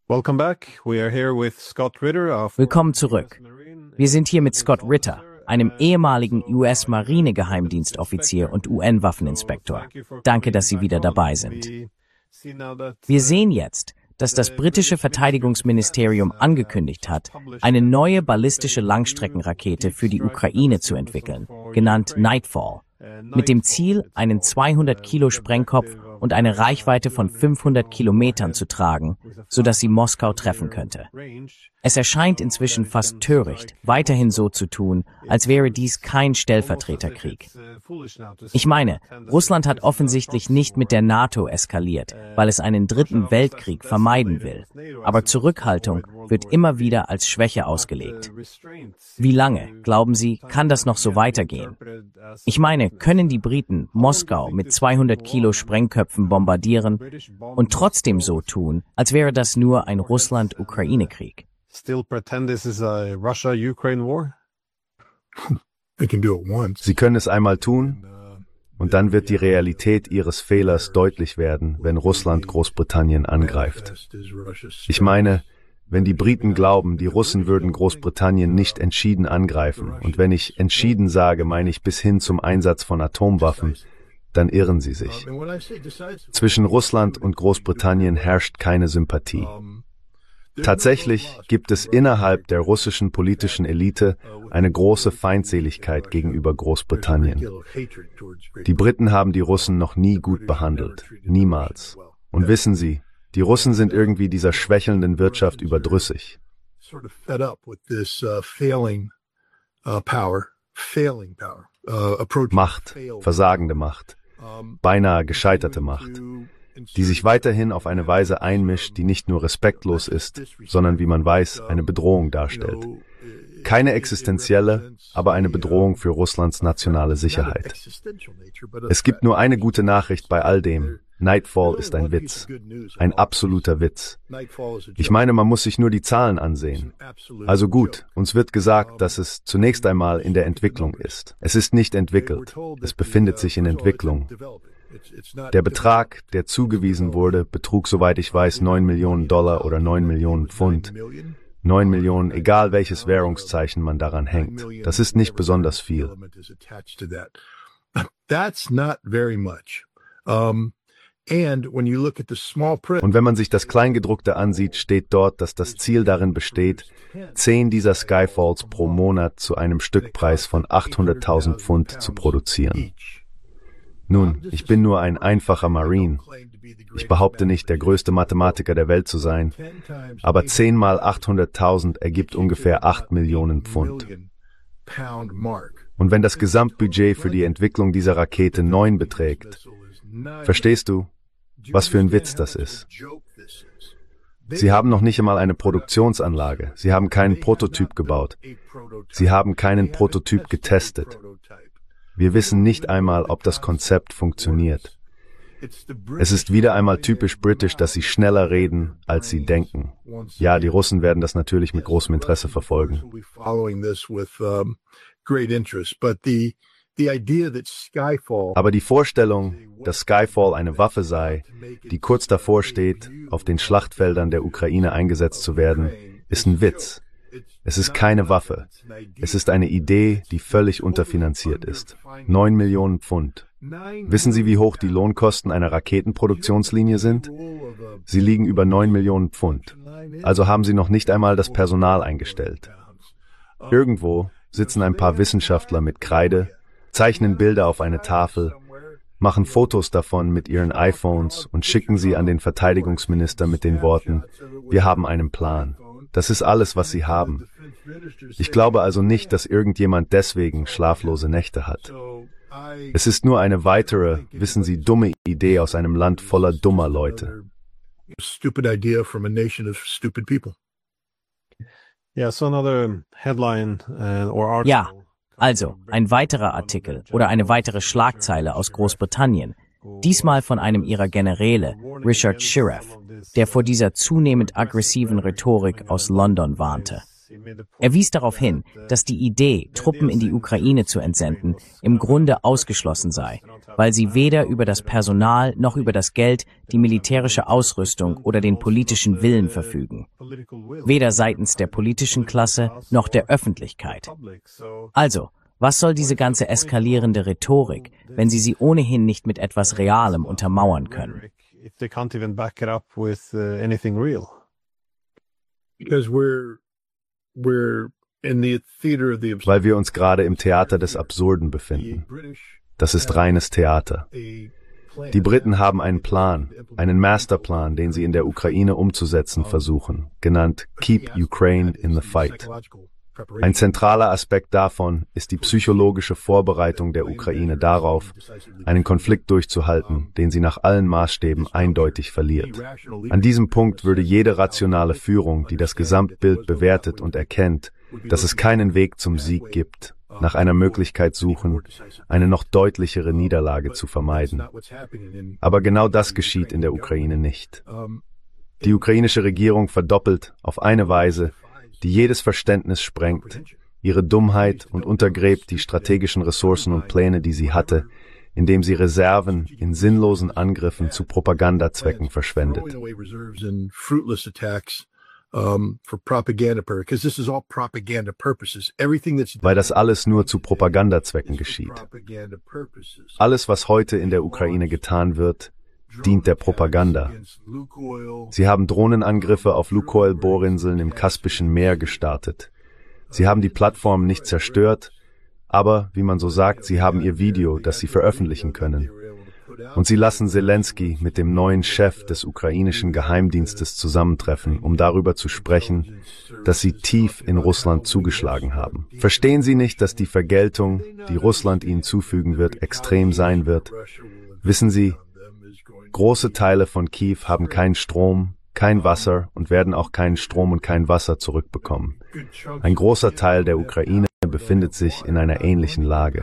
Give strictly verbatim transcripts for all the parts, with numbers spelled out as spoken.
Welcome back. We are here with Scott Ritter of Willkommen zurück. Wir sind hier mit Scott Ritter, einem ehemaligen U S-Marine-Geheimdienstoffizier und U N-Waffeninspektor. Danke, dass Sie wieder dabei sind. Wir sehen jetzt, dass das britische Verteidigungsministerium angekündigt hat, eine neue ballistische Langstreckenrakete für die Ukraine zu entwickeln, genannt Nightfall, mit dem Ziel, einen zweihundert Kilo Sprengkopf und eine Reichweite von fünfhundert Kilometern zu tragen, sodass sie Moskau treffen könnte. Es erscheint inzwischen fast töricht, weiterhin so zu tun, als wäre dies kein Stellvertreterkrieg. Ich meine, Russland hat offensichtlich nicht mit der NATO eskaliert, weil es einen dritten Weltkrieg vermeiden will. Aber Zurückhaltung wird immer wieder als Schwäche ausgelegt. Wie lange, glauben Sie, kann das noch so weitergehen? Ich meine, können die Briten Moskau mit zweihundert Kilo Sprengköpfen bombardieren und trotzdem so tun, als wäre das nur ein Russland-Ukraine-Krieg? Still pretend this is a Russia-Ukraine war? They can do it once. Sie können es einmal tun, und dann wird die Realität ihres Fehlers deutlich werden, wenn Russland Großbritannien angreift. Ich meine, wenn die Briten glauben, die Russen würden Großbritannien nicht entschieden angreifen, und wenn ich entschieden sage, meine ich bis hin zum Einsatz von Atomwaffen, dann irren sie sich. Zwischen Russland und Großbritannien herrscht keine Sympathie. Tatsächlich gibt es innerhalb der russischen politischen Elite eine große Feindseligkeit gegenüber Großbritannien. Die Briten haben die Russen noch nie gut behandelt, niemals. Und wissen Sie, die Russen sind irgendwie dieser schwächelnden Wirtschaft überdrüssig. Macht, versagende Macht, beinahe gescheiterte Macht, die sich weiterhin auf eine Weise einmischt, die nicht nur respektlos ist, sondern, wie man weiß, eine Bedrohung darstellt. Keine existenzielle, aber eine Bedrohung für Russlands nationale Sicherheit. Es gibt nur eine gute Nachricht bei all dem. Nightfall ist ein Witz. Ein absoluter Witz. Ich meine, man muss sich nur die Zahlen ansehen. Also gut, uns wird gesagt, dass es zunächst einmal in der Entwicklung ist. Es ist nicht entwickelt. Es befindet sich in Entwicklung. Der Betrag, der zugewiesen wurde, betrug, soweit ich weiß, neun Millionen Dollar oder neun Millionen Pfund. neun Millionen, egal welches Währungszeichen man daran hängt. Das ist nicht besonders viel. Und wenn man sich das Kleingedruckte ansieht, steht dort, dass das Ziel darin besteht, zehn dieser Skyfalls pro Monat zu einem Stückpreis von achthunderttausend Pfund zu produzieren. Nun, ich bin nur ein einfacher Marine. Ich behaupte nicht, der größte Mathematiker der Welt zu sein, aber zehn mal achthunderttausend ergibt ungefähr acht Millionen Pfund. Und wenn das Gesamtbudget für die Entwicklung dieser Rakete neun beträgt, verstehst du, was für ein Witz das ist? Sie haben noch nicht einmal eine Produktionsanlage. Sie haben keinen Prototyp gebaut. Sie haben keinen Prototyp getestet. Wir wissen nicht einmal, ob das Konzept funktioniert. Es ist wieder einmal typisch britisch, dass sie schneller reden, als sie denken. Ja, die Russen werden das natürlich mit großem Interesse verfolgen. Aber die Vorstellung, dass Skyfall eine Waffe sei, die kurz davor steht, auf den Schlachtfeldern der Ukraine eingesetzt zu werden, ist ein Witz. Es ist keine Waffe. Es ist eine Idee, die völlig unterfinanziert ist. Neun Millionen Pfund. Wissen Sie, wie hoch die Lohnkosten einer Raketenproduktionslinie sind? Sie liegen über neun Millionen Pfund. Also haben Sie noch nicht einmal das Personal eingestellt. Irgendwo sitzen ein paar Wissenschaftler mit Kreide, zeichnen Bilder auf eine Tafel, machen Fotos davon mit ihren iPhones und schicken sie an den Verteidigungsminister mit den Worten, wir haben einen Plan. Das ist alles, was sie haben. Ich glaube also nicht, dass irgendjemand deswegen schlaflose Nächte hat. Es ist nur eine weitere, wissen Sie, dumme Idee aus einem Land voller dummer Leute. Yeah, so another headline uh, or article. Ja, also ein weiterer Artikel oder eine weitere Schlagzeile aus Großbritannien, diesmal von einem ihrer Generäle, Richard Shirreff, der vor dieser zunehmend aggressiven Rhetorik aus London warnte. Er wies darauf hin, dass die Idee, Truppen in die Ukraine zu entsenden, im Grunde ausgeschlossen sei, weil sie weder über das Personal noch über das Geld, die militärische Ausrüstung oder den politischen Willen verfügen. Weder seitens der politischen Klasse noch der Öffentlichkeit. Also, was soll diese ganze eskalierende Rhetorik, wenn sie sie ohnehin nicht mit etwas Realem untermauern können? Weil wir uns gerade im Theater des Absurden befinden. Das ist reines Theater. Die Briten haben einen Plan, einen Masterplan, den sie in der Ukraine umzusetzen versuchen, genannt Keep Ukraine in the Fight. Ein zentraler Aspekt davon ist die psychologische Vorbereitung der Ukraine darauf, einen Konflikt durchzuhalten, den sie nach allen Maßstäben eindeutig verliert. An diesem Punkt würde jede rationale Führung, die das Gesamtbild bewertet und erkennt, dass es keinen Weg zum Sieg gibt, nach einer Möglichkeit suchen, eine noch deutlichere Niederlage zu vermeiden. Aber genau das geschieht in der Ukraine nicht. Die ukrainische Regierung verdoppelt auf eine Weise, die jedes Verständnis sprengt, ihre Dummheit und untergräbt die strategischen Ressourcen und Pläne, die sie hatte, indem sie Reserven in sinnlosen Angriffen zu Propagandazwecken verschwendet. Weil das alles nur zu Propagandazwecken geschieht. Alles, was heute in der Ukraine getan wird, dient der Propaganda. Sie haben Drohnenangriffe auf Lukoil-Bohrinseln im Kaspischen Meer gestartet. Sie haben die Plattform nicht zerstört, aber, wie man so sagt, sie haben ihr Video, das sie veröffentlichen können. Und sie lassen Zelensky mit dem neuen Chef des ukrainischen Geheimdienstes zusammentreffen, um darüber zu sprechen, dass sie tief in Russland zugeschlagen haben. Verstehen Sie nicht, dass die Vergeltung, die Russland ihnen zufügen wird, extrem sein wird? Wissen Sie, große Teile von Kiew haben keinen Strom, kein Wasser und werden auch keinen Strom und kein Wasser zurückbekommen. Ein großer Teil der Ukraine befindet sich in einer ähnlichen Lage.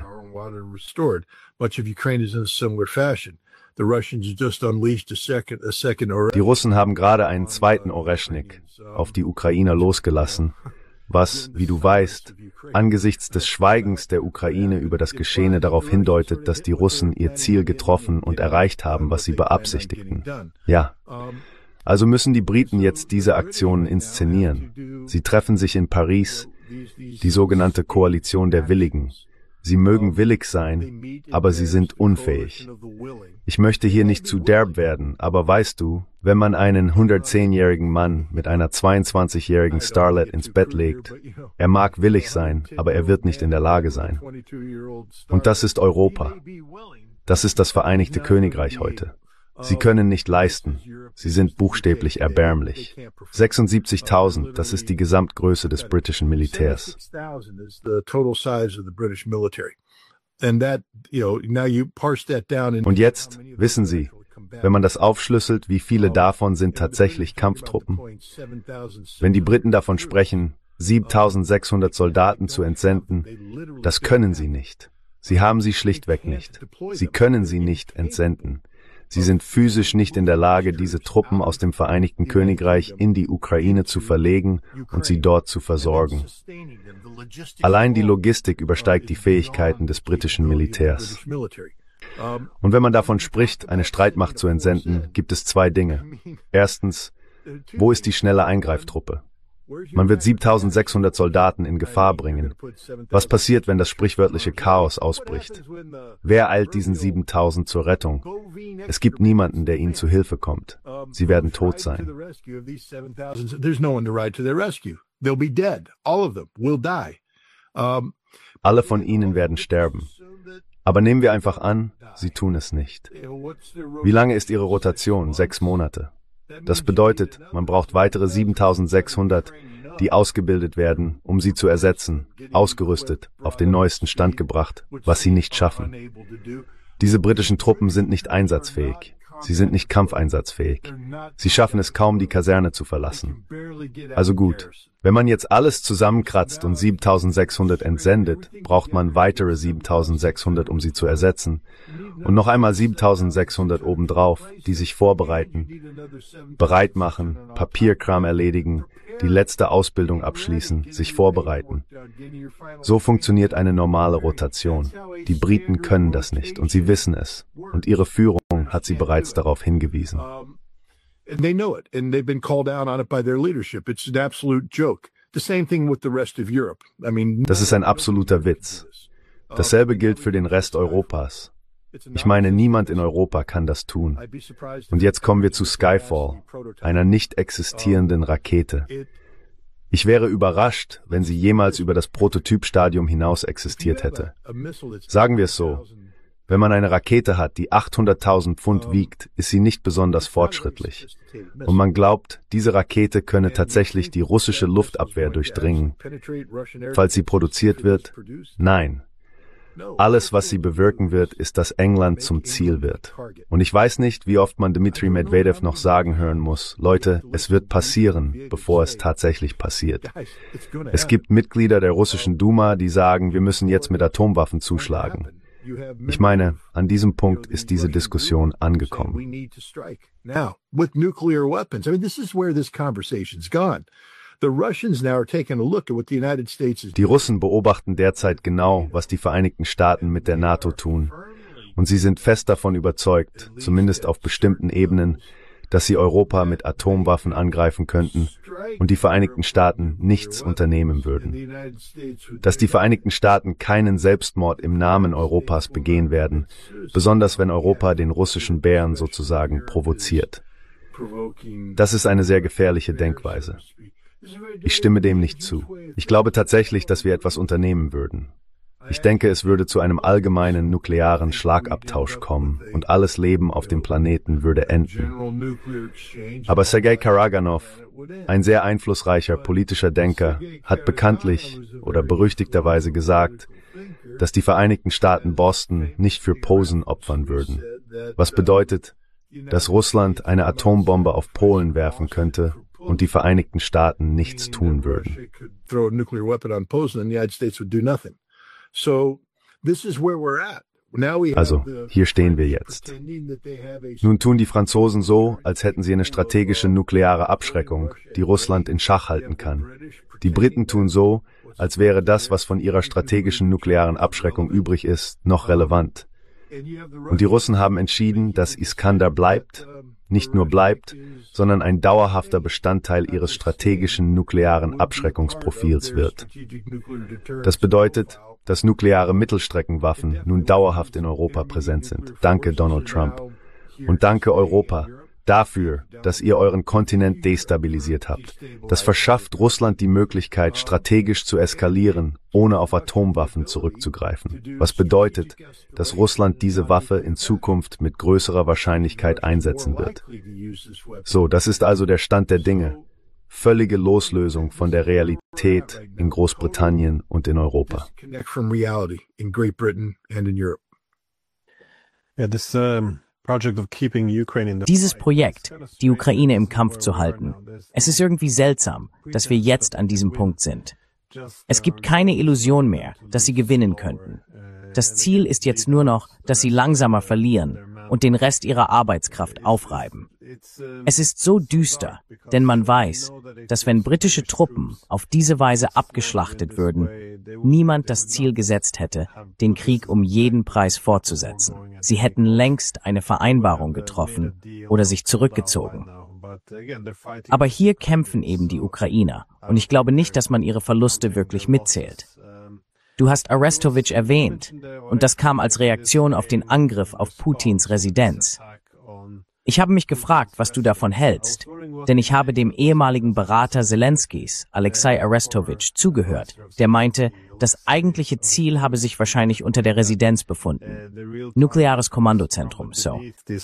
Die Russen haben gerade einen zweiten Oreschnik auf die Ukrainer losgelassen, was, wie du weißt, angesichts des Schweigens der Ukraine über das Geschehene darauf hindeutet, dass die Russen ihr Ziel getroffen und erreicht haben, was sie beabsichtigten. Ja. Also müssen die Briten jetzt diese Aktionen inszenieren. Sie treffen sich in Paris, die sogenannte Koalition der Willigen. Sie mögen willig sein, aber sie sind unfähig. Ich möchte hier nicht zu derb werden, aber weißt du, wenn man einen hundertzehnjährigen Mann mit einer zweiundzwanzigjährigen Starlet ins Bett legt, er mag willig sein, aber er wird nicht in der Lage sein. Und das ist Europa. Das ist das Vereinigte Königreich heute. Sie können nicht leisten. Sie sind buchstäblich erbärmlich. sechsundsiebzigtausend, das ist die Gesamtgröße des britischen Militärs. Und jetzt, wissen Sie, wenn man das aufschlüsselt, wie viele davon sind tatsächlich Kampftruppen? Wenn die Briten davon sprechen, siebentausendsechshundert Soldaten zu entsenden, das können sie nicht. Sie haben sie schlichtweg nicht. Sie können sie nicht entsenden. Sie sind physisch nicht in der Lage, diese Truppen aus dem Vereinigten Königreich in die Ukraine zu verlegen und sie dort zu versorgen. Allein die Logistik übersteigt die Fähigkeiten des britischen Militärs. Und wenn man davon spricht, eine Streitmacht zu entsenden, gibt es zwei Dinge. Erstens, wo ist die schnelle Eingreiftruppe? Man wird siebentausendsechshundert Soldaten in Gefahr bringen. Was passiert, wenn das sprichwörtliche Chaos ausbricht? Wer eilt diesen siebentausend zur Rettung? Es gibt niemanden, der ihnen zu Hilfe kommt. Sie werden tot sein. Alle von ihnen werden sterben. Aber nehmen wir einfach an, sie tun es nicht. Wie lange ist ihre Rotation? Sechs Monate. Das bedeutet, man braucht weitere siebentausendsechshundert, die ausgebildet werden, um sie zu ersetzen, ausgerüstet, auf den neuesten Stand gebracht, was sie nicht schaffen. Diese britischen Truppen sind nicht einsatzfähig. Sie sind nicht kampfeinsatzfähig. Sie schaffen es kaum, die Kaserne zu verlassen. Also gut, wenn man jetzt alles zusammenkratzt und siebentausendsechshundert entsendet, braucht man weitere siebentausendsechshundert, um sie zu ersetzen. Und noch einmal siebentausendsechshundert obendrauf, die sich vorbereiten, bereit machen, Papierkram erledigen, die letzte Ausbildung abschließen, sich vorbereiten. So funktioniert eine normale Rotation. Die Briten können das nicht und sie wissen es. Und ihre Führung hat sie bereits darauf hingewiesen. They know it, and they've been called out on it by their leadership. It's an absolute joke. The same thing with the rest of Europe. I mean, das ist ein absoluter Witz. Dasselbe gilt für den Rest Europas. Ich meine, niemand in Europa kann das tun. Und jetzt kommen wir zu Skyfall, einer nicht existierenden Rakete. Ich wäre überrascht, wenn sie jemals über das Prototypstadium hinaus existiert hätte. Sagen wir es so, wenn man eine Rakete hat, die achthunderttausend Pfund wiegt, ist sie nicht besonders fortschrittlich. Und man glaubt, diese Rakete könne tatsächlich die russische Luftabwehr durchdringen. Falls sie produziert wird, nein. Alles, was sie bewirken wird, ist, dass England zum Ziel wird. Und ich weiß nicht, wie oft man Dmitri Medvedev noch sagen hören muss, Leute, es wird passieren, bevor es tatsächlich passiert. Es gibt Mitglieder der russischen Duma, die sagen, wir müssen jetzt mit Atomwaffen zuschlagen. Ich meine, an diesem Punkt ist diese Diskussion angekommen. Die Russen beobachten derzeit genau, was die Vereinigten Staaten mit der NATO tun. Und sie sind fest davon überzeugt, zumindest auf bestimmten Ebenen, dass sie Europa mit Atomwaffen angreifen könnten und die Vereinigten Staaten nichts unternehmen würden. Dass die Vereinigten Staaten keinen Selbstmord im Namen Europas begehen werden, besonders wenn Europa den russischen Bären sozusagen provoziert. Das ist eine sehr gefährliche Denkweise. Ich stimme dem nicht zu. Ich glaube tatsächlich, dass wir etwas unternehmen würden. Ich denke, es würde zu einem allgemeinen nuklearen Schlagabtausch kommen und alles Leben auf dem Planeten würde enden. Aber Sergei Karaganov, ein sehr einflussreicher politischer Denker, hat bekanntlich oder berüchtigterweise gesagt, dass die Vereinigten Staaten Boston nicht für Posen opfern würden. Was bedeutet, dass Russland eine Atombombe auf Polen werfen könnte und die Vereinigten Staaten nichts tun würden. Also, hier stehen wir jetzt. Nun tun die Franzosen so, als hätten sie eine strategische nukleare Abschreckung, die Russland in Schach halten kann. Die Briten tun so, als wäre das, was von ihrer strategischen nuklearen Abschreckung übrig ist, noch relevant. Und die Russen haben entschieden, dass Iskander bleibt, nicht nur bleibt, sondern ein dauerhafter Bestandteil ihres strategischen nuklearen Abschreckungsprofils wird. Das bedeutet, dass nukleare Mittelstreckenwaffen nun dauerhaft in Europa präsent sind. Danke, Donald Trump. Und danke, Europa, dafür, dass ihr euren Kontinent destabilisiert habt. Das verschafft Russland die Möglichkeit, strategisch zu eskalieren, ohne auf Atomwaffen zurückzugreifen. Was bedeutet, dass Russland diese Waffe in Zukunft mit größerer Wahrscheinlichkeit einsetzen wird. So, das ist also der Stand der Dinge. Völlige Loslösung von der Realität in Großbritannien und in Europa. Yeah, this, um Dieses Projekt, die Ukraine im Kampf zu halten, es ist irgendwie seltsam, dass wir jetzt an diesem Punkt sind. Es gibt keine Illusion mehr, dass sie gewinnen könnten. Das Ziel ist jetzt nur noch, dass sie langsamer verlieren und den Rest ihrer Arbeitskraft aufreiben. Es ist so düster, denn man weiß, dass wenn britische Truppen auf diese Weise abgeschlachtet würden, niemand das Ziel gesetzt hätte, den Krieg um jeden Preis fortzusetzen. Sie hätten längst eine Vereinbarung getroffen oder sich zurückgezogen. Aber hier kämpfen eben die Ukrainer und ich glaube nicht, dass man ihre Verluste wirklich mitzählt. Du hast Arestovich erwähnt und das kam als Reaktion auf den Angriff auf Putins Residenz. Ich habe mich gefragt, was du davon hältst, denn ich habe dem ehemaligen Berater Zelenskys, Alexei Arestovich, zugehört, der meinte, das eigentliche Ziel habe sich wahrscheinlich unter der Residenz befunden. Nukleares Kommandozentrum, so.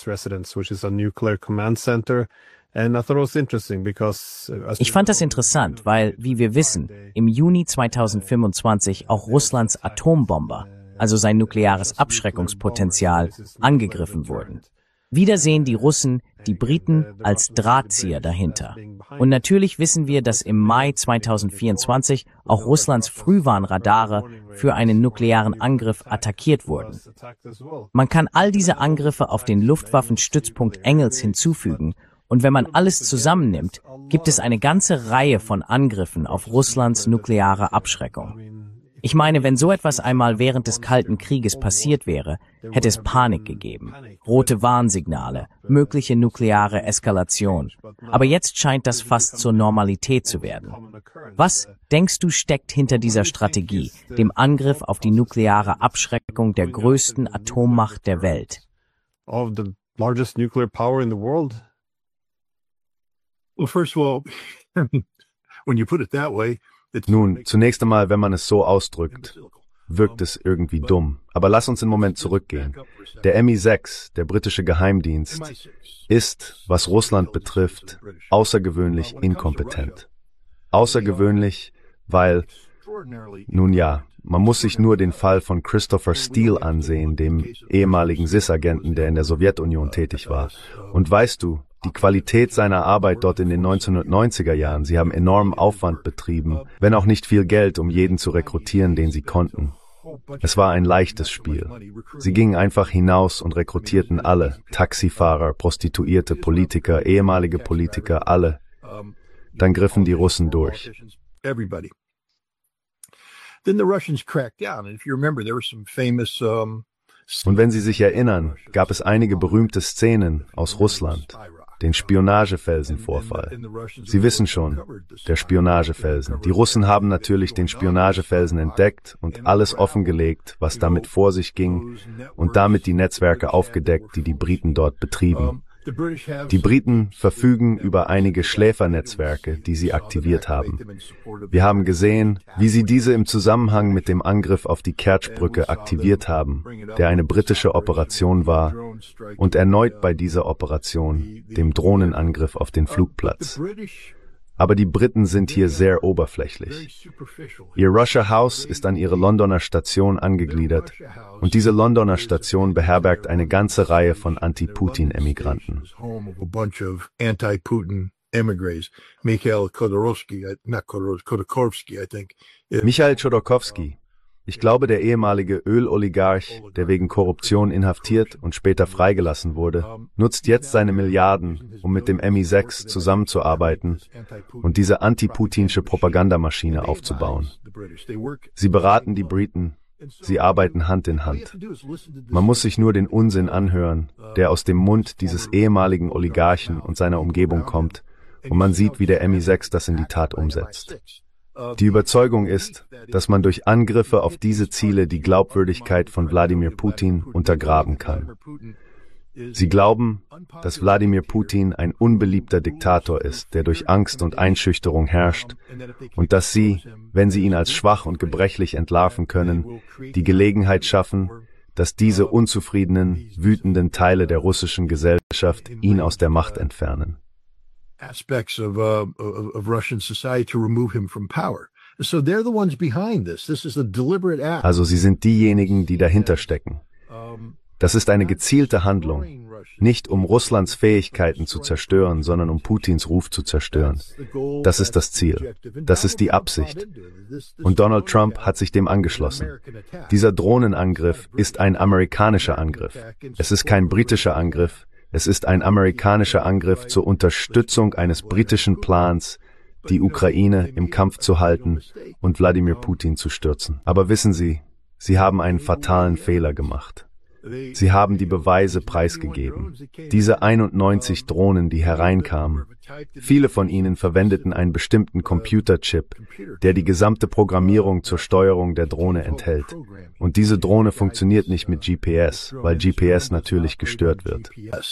Ich fand das interessant, weil, wie wir wissen, im Juni zweitausendfünfundzwanzig auch Russlands Atombomber, also sein nukleares Abschreckungspotenzial, angegriffen wurden. Wieder sehen die Russen die Briten als Drahtzieher dahinter. Und natürlich wissen wir, dass im Mai zweitausendvierundzwanzig auch Russlands Frühwarnradare für einen nuklearen Angriff attackiert wurden. Man kann all diese Angriffe auf den Luftwaffenstützpunkt Engels hinzufügen und wenn man alles zusammennimmt, gibt es eine ganze Reihe von Angriffen auf Russlands nukleare Abschreckung. Ich meine, wenn so etwas einmal während des Kalten Krieges passiert wäre, hätte es Panik gegeben, rote Warnsignale, mögliche nukleare Eskalation. Aber jetzt scheint das fast zur Normalität zu werden. Was, denkst du, steckt hinter dieser Strategie, dem Angriff auf die nukleare Abschreckung der größten Atommacht der Welt? Of the largest nuclear power in the world? Well, first of all, when you put it that way, Nun, zunächst einmal, wenn man es so ausdrückt, wirkt es irgendwie dumm. Aber lass uns einen Moment zurückgehen. Der M I sechs, der britische Geheimdienst, ist, was Russland betrifft, außergewöhnlich inkompetent. Außergewöhnlich, weil, nun ja, man muss sich nur den Fall von Christopher Steele ansehen, dem ehemaligen S I S-Agenten, der in der Sowjetunion tätig war. Und weißt du, die Qualität seiner Arbeit dort in den neunzehnhundertneunziger Jahren, sie haben enormen Aufwand betrieben, wenn auch nicht viel Geld, um jeden zu rekrutieren, den sie konnten. Es war ein leichtes Spiel. Sie gingen einfach hinaus und rekrutierten alle, Taxifahrer, Prostituierte, Politiker, ehemalige Politiker, alle. Dann griffen die Russen durch. Und wenn Sie sich erinnern, gab es einige berühmte Szenen aus Russland. Den Spionagefelsen-Vorfall. Sie wissen schon, der Spionagefelsen. Die Russen haben natürlich den Spionagefelsen entdeckt und alles offengelegt, was damit vor sich ging, und damit die Netzwerke aufgedeckt, die die Briten dort betrieben. Die Briten verfügen über einige Schläfernetzwerke, die sie aktiviert haben. Wir haben gesehen, wie sie diese im Zusammenhang mit dem Angriff auf die Kertsch-Brücke aktiviert haben, der eine britische Operation war, und erneut bei dieser Operation, dem Drohnenangriff auf den Flugplatz. Aber die Briten sind hier sehr oberflächlich. Ihr Russia House ist an ihre Londoner Station angegliedert und diese Londoner Station beherbergt eine ganze Reihe von Anti-Putin-Emigranten. Michail Chodorkowski, ich glaube, der ehemalige Öloligarch, der wegen Korruption inhaftiert und später freigelassen wurde, nutzt jetzt seine Milliarden, um mit dem M I sechs zusammenzuarbeiten und diese anti-putinsche Propagandamaschine aufzubauen. Sie beraten die Briten, sie arbeiten Hand in Hand. Man muss sich nur den Unsinn anhören, der aus dem Mund dieses ehemaligen Oligarchen und seiner Umgebung kommt, und man sieht, wie der M I sechs das in die Tat umsetzt. Die Überzeugung ist, dass man durch Angriffe auf diese Ziele die Glaubwürdigkeit von Wladimir Putin untergraben kann. Sie glauben, dass Wladimir Putin ein unbeliebter Diktator ist, der durch Angst und Einschüchterung herrscht, und dass sie, wenn sie ihn als schwach und gebrechlich entlarven können, die Gelegenheit schaffen, dass diese unzufriedenen, wütenden Teile der russischen Gesellschaft ihn aus der Macht entfernen. Aspects of, uh, of Russian society to remove him from power. So they're the ones behind this. This is a deliberate act. Also sie sind diejenigen, die dahinter stecken. Das ist eine gezielte Handlung, nicht um Russlands Fähigkeiten zu zerstören, sondern um Putins Ruf zu zerstören. Das ist das Ziel. Das ist die Absicht. Und Donald Trump hat sich dem angeschlossen. Dieser Drohnenangriff ist ein amerikanischer Angriff. Es ist kein britischer Angriff. Es ist ein amerikanischer Angriff zur Unterstützung eines britischen Plans, die Ukraine im Kampf zu halten und Wladimir Putin zu stürzen. Aber wissen Sie, Sie haben einen fatalen Fehler gemacht. Sie haben die Beweise preisgegeben. Diese einundneunzig Drohnen, die hereinkamen, viele von ihnen verwendeten einen bestimmten Computerchip, der die gesamte Programmierung zur Steuerung der Drohne enthält. Und diese Drohne funktioniert nicht mit G P S, weil G P S natürlich gestört wird.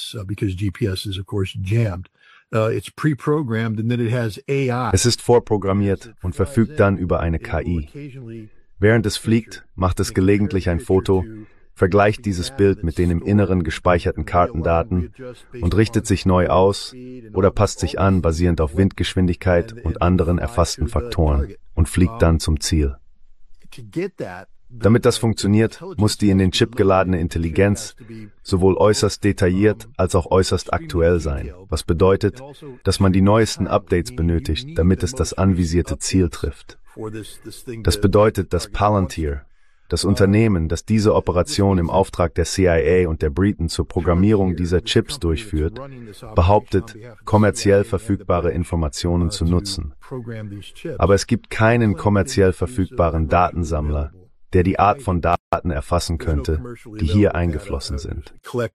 Es ist vorprogrammiert und verfügt dann über eine K I. Während es fliegt, macht es gelegentlich ein Foto, vergleicht dieses Bild mit den im Inneren gespeicherten Kartendaten und richtet sich neu aus oder passt sich an, basierend auf Windgeschwindigkeit und anderen erfassten Faktoren, und fliegt dann zum Ziel. Damit das funktioniert, muss die in den Chip geladene Intelligenz sowohl äußerst detailliert als auch äußerst aktuell sein, was bedeutet, dass man die neuesten Updates benötigt, damit es das anvisierte Ziel trifft. Das bedeutet, dass Palantir, Das Unternehmen, das diese Operation im Auftrag der C I A und der Briten zur Programmierung dieser Chips durchführt, behauptet, kommerziell verfügbare Informationen zu nutzen. Aber es gibt keinen kommerziell verfügbaren Datensammler, der die Art von Daten erfassen könnte, die hier eingeflossen sind.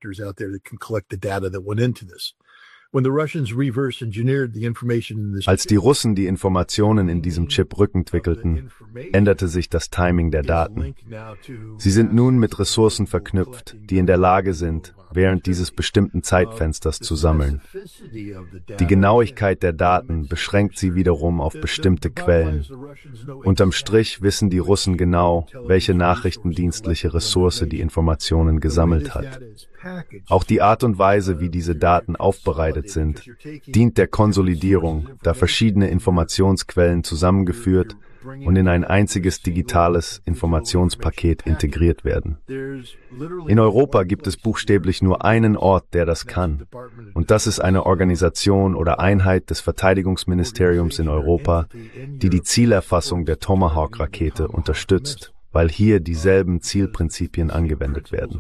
Als die Russen die Informationen in diesem Chip rückentwickelten, änderte sich das Timing der Daten. Sie sind nun mit Ressourcen verknüpft, die in der Lage sind, während dieses bestimmten Zeitfensters zu sammeln. Die Genauigkeit der Daten beschränkt sie wiederum auf bestimmte Quellen. Unterm Strich wissen die Russen genau, welche nachrichtendienstliche Ressource die Informationen gesammelt hat. Auch die Art und Weise, wie diese Daten aufbereitet sind, dient der Konsolidierung, da verschiedene Informationsquellen zusammengeführt und in ein einziges digitales Informationspaket integriert werden. In Europa gibt es buchstäblich nur einen Ort, der das kann, und das ist eine Organisation oder Einheit des Verteidigungsministeriums in Europa, die die Zielerfassung der Tomahawk-Rakete unterstützt, weil hier dieselben Zielprinzipien angewendet werden.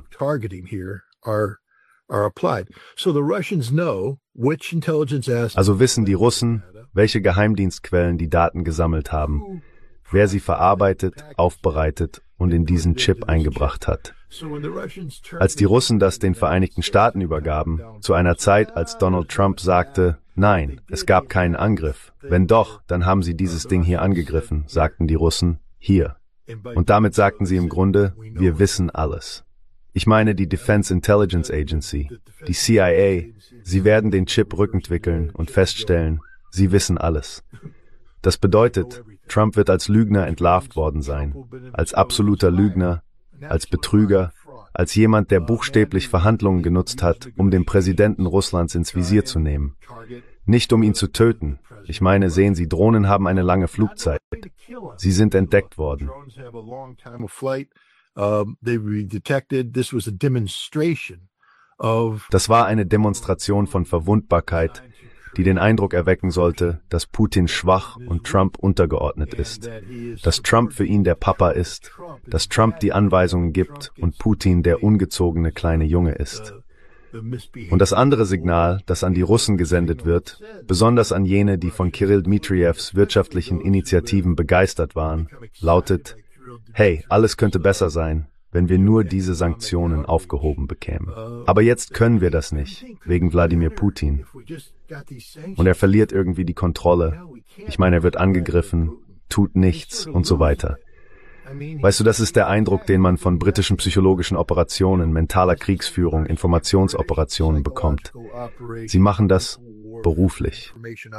Also wissen die Russen, welche Geheimdienstquellen die Daten gesammelt haben, wer sie verarbeitet, aufbereitet und in diesen Chip eingebracht hat. Als die Russen das den Vereinigten Staaten übergaben, zu einer Zeit, als Donald Trump sagte, nein, es gab keinen Angriff. Wenn doch, dann haben sie dieses Ding hier angegriffen, sagten die Russen, hier. Und damit sagten sie im Grunde, wir wissen alles. Ich meine die Defense Intelligence Agency, die C I A, sie werden den Chip rückentwickeln und feststellen, sie wissen alles. Das bedeutet, Trump wird als Lügner entlarvt worden sein, als absoluter Lügner, als Betrüger, als jemand, der buchstäblich Verhandlungen genutzt hat, um den Präsidenten Russlands ins Visier zu nehmen. Nicht um ihn zu töten. Ich meine, sehen Sie, Drohnen haben eine lange Flugzeit. Sie sind entdeckt worden. Das war eine Demonstration von Verwundbarkeit, die den Eindruck erwecken sollte, dass Putin schwach und Trump untergeordnet ist, dass Trump für ihn der Papa ist, dass Trump die Anweisungen gibt und Putin der ungezogene kleine Junge ist. Und das andere Signal, das an die Russen gesendet wird, besonders an jene, die von Kirill Dmitrijews wirtschaftlichen Initiativen begeistert waren, lautet, hey, alles könnte besser sein, wenn wir nur diese Sanktionen aufgehoben bekämen. Aber jetzt können wir das nicht, wegen Wladimir Putin. Und er verliert irgendwie die Kontrolle. Ich meine, er wird angegriffen, tut nichts und so weiter. Weißt du, das ist der Eindruck, den man von britischen psychologischen Operationen, mentaler Kriegsführung, Informationsoperationen bekommt. Sie machen das beruflich.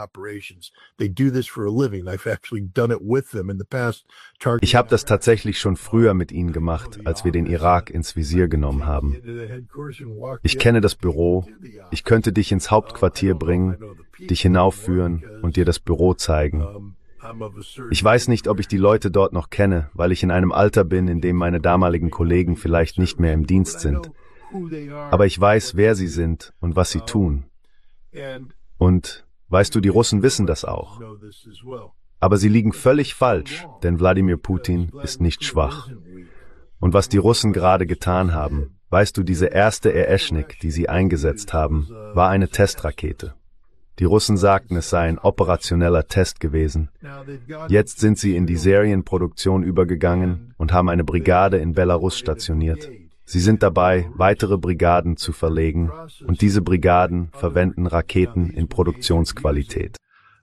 Ich habe das tatsächlich schon früher mit ihnen gemacht, als wir den Irak ins Visier genommen haben. Ich kenne das Büro, ich könnte dich ins Hauptquartier bringen, dich hinaufführen und dir das Büro zeigen. Ich weiß nicht, ob ich die Leute dort noch kenne, weil ich in einem Alter bin, in dem meine damaligen Kollegen vielleicht nicht mehr im Dienst sind. Aber ich weiß, wer sie sind und was sie tun. Und, weißt du, die Russen wissen das auch. Aber sie liegen völlig falsch, denn Wladimir Putin ist nicht schwach. Und was die Russen gerade getan haben, weißt du, diese erste Ereschnik, die sie eingesetzt haben, war eine Testrakete. Die Russen sagten, es sei ein operationeller Test gewesen. Jetzt sind sie in die Serienproduktion übergegangen und haben eine Brigade in Belarus stationiert. Sie sind dabei, weitere Brigaden zu verlegen, und diese Brigaden verwenden Raketen in Produktionsqualität.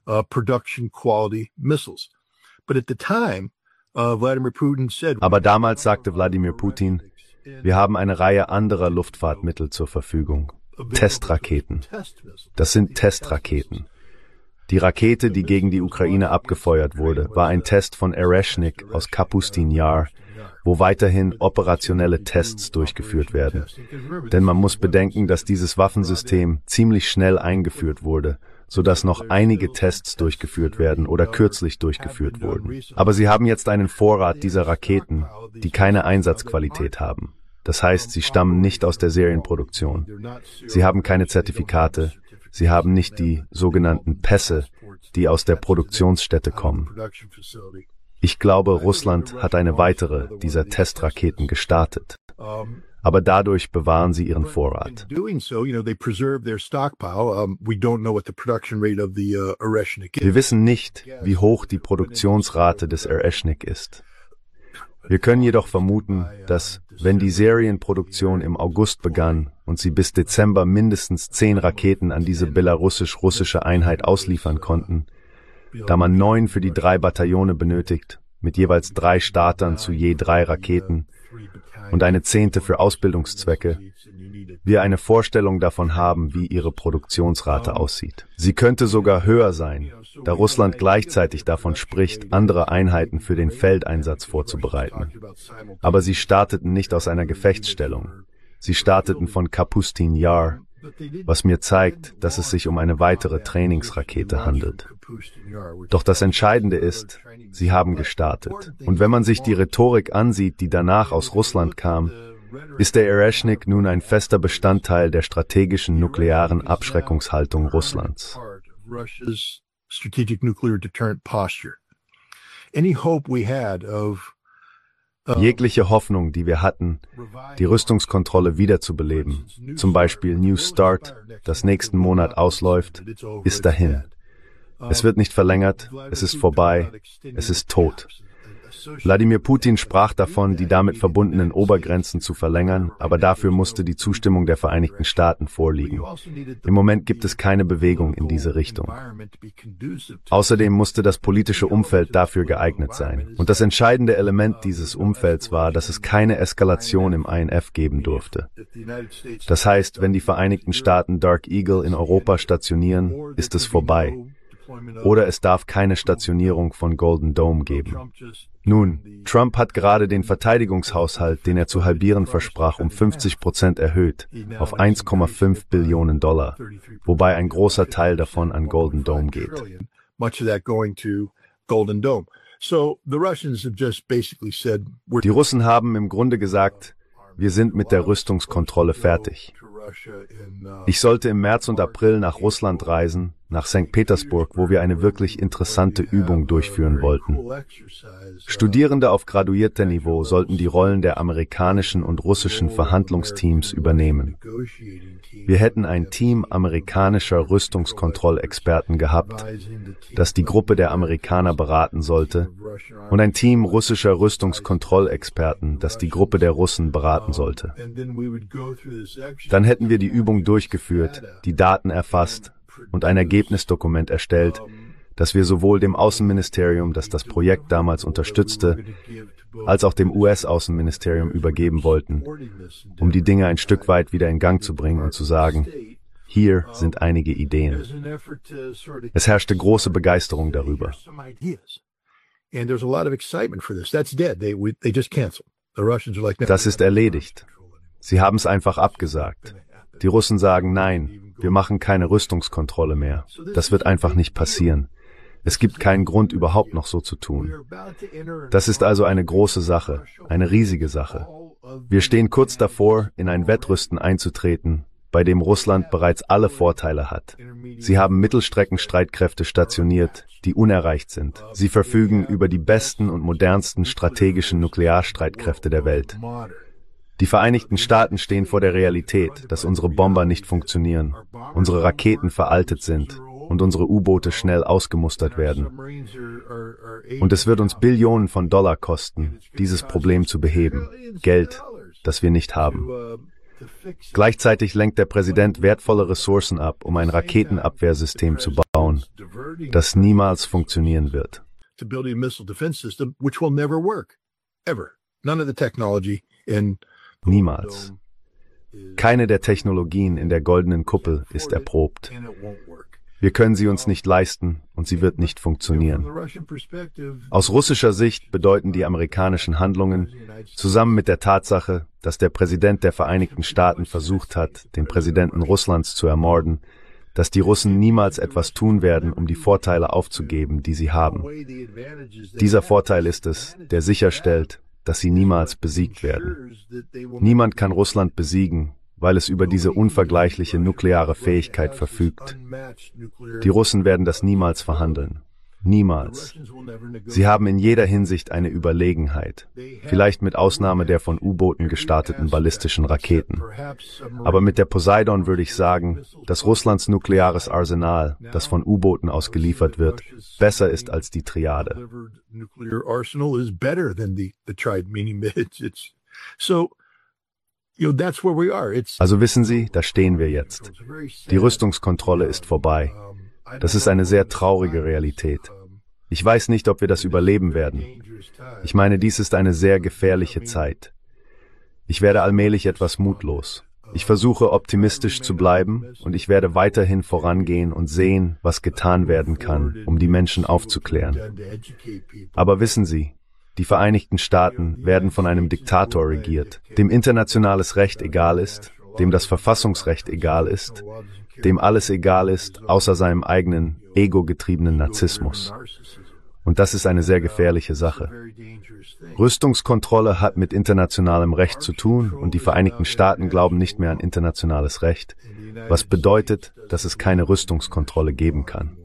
Aber damals sagte Wladimir Putin, wir haben eine Reihe anderer Luftfahrtmittel zur Verfügung. Testraketen. Das sind Testraketen. Die Rakete, die gegen die Ukraine abgefeuert wurde, war ein Test von Ereschnik aus Kapustin Yar, wo weiterhin operationelle Tests durchgeführt werden. Denn man muss bedenken, dass dieses Waffensystem ziemlich schnell eingeführt wurde, sodass noch einige Tests durchgeführt werden oder kürzlich durchgeführt wurden. Aber sie haben jetzt einen Vorrat dieser Raketen, die keine Einsatzqualität haben. Das heißt, sie stammen nicht aus der Serienproduktion. Sie haben keine Zertifikate. Sie haben nicht die sogenannten Pässe, die aus der Produktionsstätte kommen. Ich glaube, Russland hat eine weitere dieser Testraketen gestartet. Aber dadurch bewahren sie ihren Vorrat. Wir wissen nicht, wie hoch die Produktionsrate des Ereshnik ist. Wir können jedoch vermuten, dass, wenn die Serienproduktion im August begann und sie bis Dezember mindestens zehn Raketen an diese belarussisch-russische Einheit ausliefern konnten, da man neun für die drei Bataillone benötigt, mit jeweils drei Startern zu je drei Raketen und eine zehnte für Ausbildungszwecke, wir eine Vorstellung davon haben, wie ihre Produktionsrate aussieht. Sie könnte sogar höher sein, da Russland gleichzeitig davon spricht, andere Einheiten für den Feldeinsatz vorzubereiten. Aber sie starteten nicht aus einer Gefechtsstellung. Sie starteten von Kapustin Yar, was mir zeigt, dass es sich um eine weitere Trainingsrakete handelt. Doch das Entscheidende ist, sie haben gestartet. Und wenn man sich die Rhetorik ansieht, die danach aus Russland kam, ist der Ereshnik nun ein fester Bestandteil der strategischen nuklearen Abschreckungshaltung Russlands. Jegliche Hoffnung, die wir hatten, die Rüstungskontrolle wiederzubeleben, zum Beispiel New START, das nächsten Monat ausläuft, ist dahin. Es wird nicht verlängert, es ist vorbei, es ist tot. Wladimir Putin sprach davon, die damit verbundenen Obergrenzen zu verlängern, aber dafür musste die Zustimmung der Vereinigten Staaten vorliegen. Im Moment gibt es keine Bewegung in diese Richtung. Außerdem musste das politische Umfeld dafür geeignet sein. Und das entscheidende Element dieses Umfelds war, dass es keine Eskalation im I N F geben durfte. Das heißt, wenn die Vereinigten Staaten Dark Eagle in Europa stationieren, ist es vorbei. Oder es darf keine Stationierung von Golden Dome geben. Nun, Trump hat gerade den Verteidigungshaushalt, den er zu halbieren versprach, um fünfzig Prozent erhöht, auf eins Komma fünf Billionen Dollar, wobei ein großer Teil davon an Golden Dome geht. Die Russen haben im Grunde gesagt, wir sind mit der Rüstungskontrolle fertig. Ich sollte im März und April nach Russland reisen, nach Sankt Petersburg, wo wir eine wirklich interessante Übung durchführen wollten. Studierende auf Graduiertenniveau sollten die Rollen der amerikanischen und russischen Verhandlungsteams übernehmen. Wir hätten ein Team amerikanischer Rüstungskontrollexperten gehabt, das die Gruppe der Amerikaner beraten sollte, und ein Team russischer Rüstungskontrollexperten, das die Gruppe der Russen beraten sollte. Dann hätten wir die Übung durchgeführt, die Daten erfasst und ein Ergebnisdokument erstellt, das wir sowohl dem Außenministerium, das das Projekt damals unterstützte, als auch dem U S-Außenministerium übergeben wollten, um die Dinge ein Stück weit wieder in Gang zu bringen und zu sagen, hier sind einige Ideen. Es herrschte große Begeisterung darüber. Das ist erledigt. Sie haben es einfach abgesagt. Die Russen sagen, nein, wir machen keine Rüstungskontrolle mehr. Das wird einfach nicht passieren. Es gibt keinen Grund, überhaupt noch so zu tun. Das ist also eine große Sache, eine riesige Sache. Wir stehen kurz davor, in ein Wettrüsten einzutreten, bei dem Russland bereits alle Vorteile hat. Sie haben Mittelstreckenstreitkräfte stationiert, die unerreicht sind. Sie verfügen über die besten und modernsten strategischen Nuklearstreitkräfte der Welt. Die Vereinigten Staaten stehen vor der Realität, dass unsere Bomber nicht funktionieren, unsere Raketen veraltet sind und unsere U-Boote schnell ausgemustert werden. Und es wird uns Billionen von Dollar kosten, dieses Problem zu beheben. Geld, das wir nicht haben. Gleichzeitig lenkt der Präsident wertvolle Ressourcen ab, um ein Raketenabwehrsystem zu bauen, das niemals funktionieren wird. Niemals. Keine der Technologien in der goldenen Kuppel ist erprobt. Wir können sie uns nicht leisten und sie wird nicht funktionieren. Aus russischer Sicht bedeuten die amerikanischen Handlungen, zusammen mit der Tatsache, dass der Präsident der Vereinigten Staaten versucht hat, den Präsidenten Russlands zu ermorden, dass die Russen niemals etwas tun werden, um die Vorteile aufzugeben, die sie haben. Dieser Vorteil ist es, der sicherstellt, dass sie niemals besiegt werden. Niemand kann Russland besiegen, weil es über diese unvergleichliche nukleare Fähigkeit verfügt. Die Russen werden das niemals verhandeln. Niemals. Sie haben in jeder Hinsicht eine Überlegenheit, vielleicht mit Ausnahme der von U-Booten gestarteten ballistischen Raketen. Aber mit der Poseidon würde ich sagen, dass Russlands nukleares Arsenal, das von U-Booten aus geliefert wird, besser ist als die Triade. Also wissen Sie, da stehen wir jetzt. Die Rüstungskontrolle ist vorbei. Das ist eine sehr traurige Realität. Ich weiß nicht, ob wir das überleben werden. Ich meine, dies ist eine sehr gefährliche Zeit. Ich werde allmählich etwas mutlos. Ich versuche optimistisch zu bleiben und ich werde weiterhin vorangehen und sehen, was getan werden kann, um die Menschen aufzuklären. Aber wissen Sie, die Vereinigten Staaten werden von einem Diktator regiert, dem internationales Recht egal ist, dem das Verfassungsrecht egal ist, dem alles egal ist, außer seinem eigenen, ego-getriebenen Narzissmus. Und das ist eine sehr gefährliche Sache. Rüstungskontrolle hat mit internationalem Recht zu tun und die Vereinigten Staaten glauben nicht mehr an internationales Recht, was bedeutet, dass es keine Rüstungskontrolle geben kann.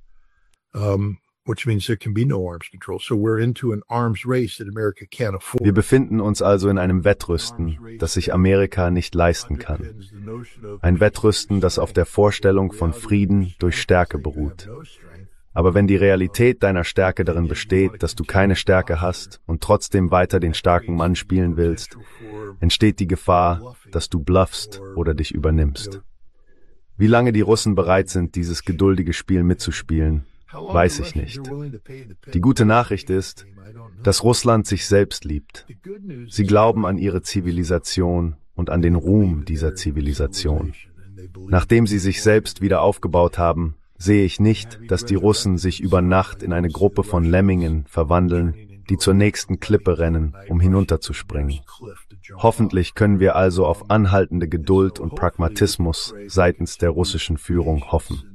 Wir befinden uns also in einem Wettrüsten, das sich Amerika nicht leisten kann. Ein Wettrüsten, das auf der Vorstellung von Frieden durch Stärke beruht. Aber wenn die Realität deiner Stärke darin besteht, dass du keine Stärke hast und trotzdem weiter den starken Mann spielen willst, entsteht die Gefahr, dass du bluffst oder dich übernimmst. Wie lange die Russen bereit sind, dieses geduldige Spiel mitzuspielen, weiß ich nicht. Die gute Nachricht ist, dass Russland sich selbst liebt. Sie glauben an ihre Zivilisation und an den Ruhm dieser Zivilisation. Nachdem sie sich selbst wieder aufgebaut haben, sehe ich nicht, dass die Russen sich über Nacht in eine Gruppe von Lemmingen verwandeln, die zur nächsten Klippe rennen, um hinunterzuspringen. Hoffentlich können wir also auf anhaltende Geduld und Pragmatismus seitens der russischen Führung hoffen.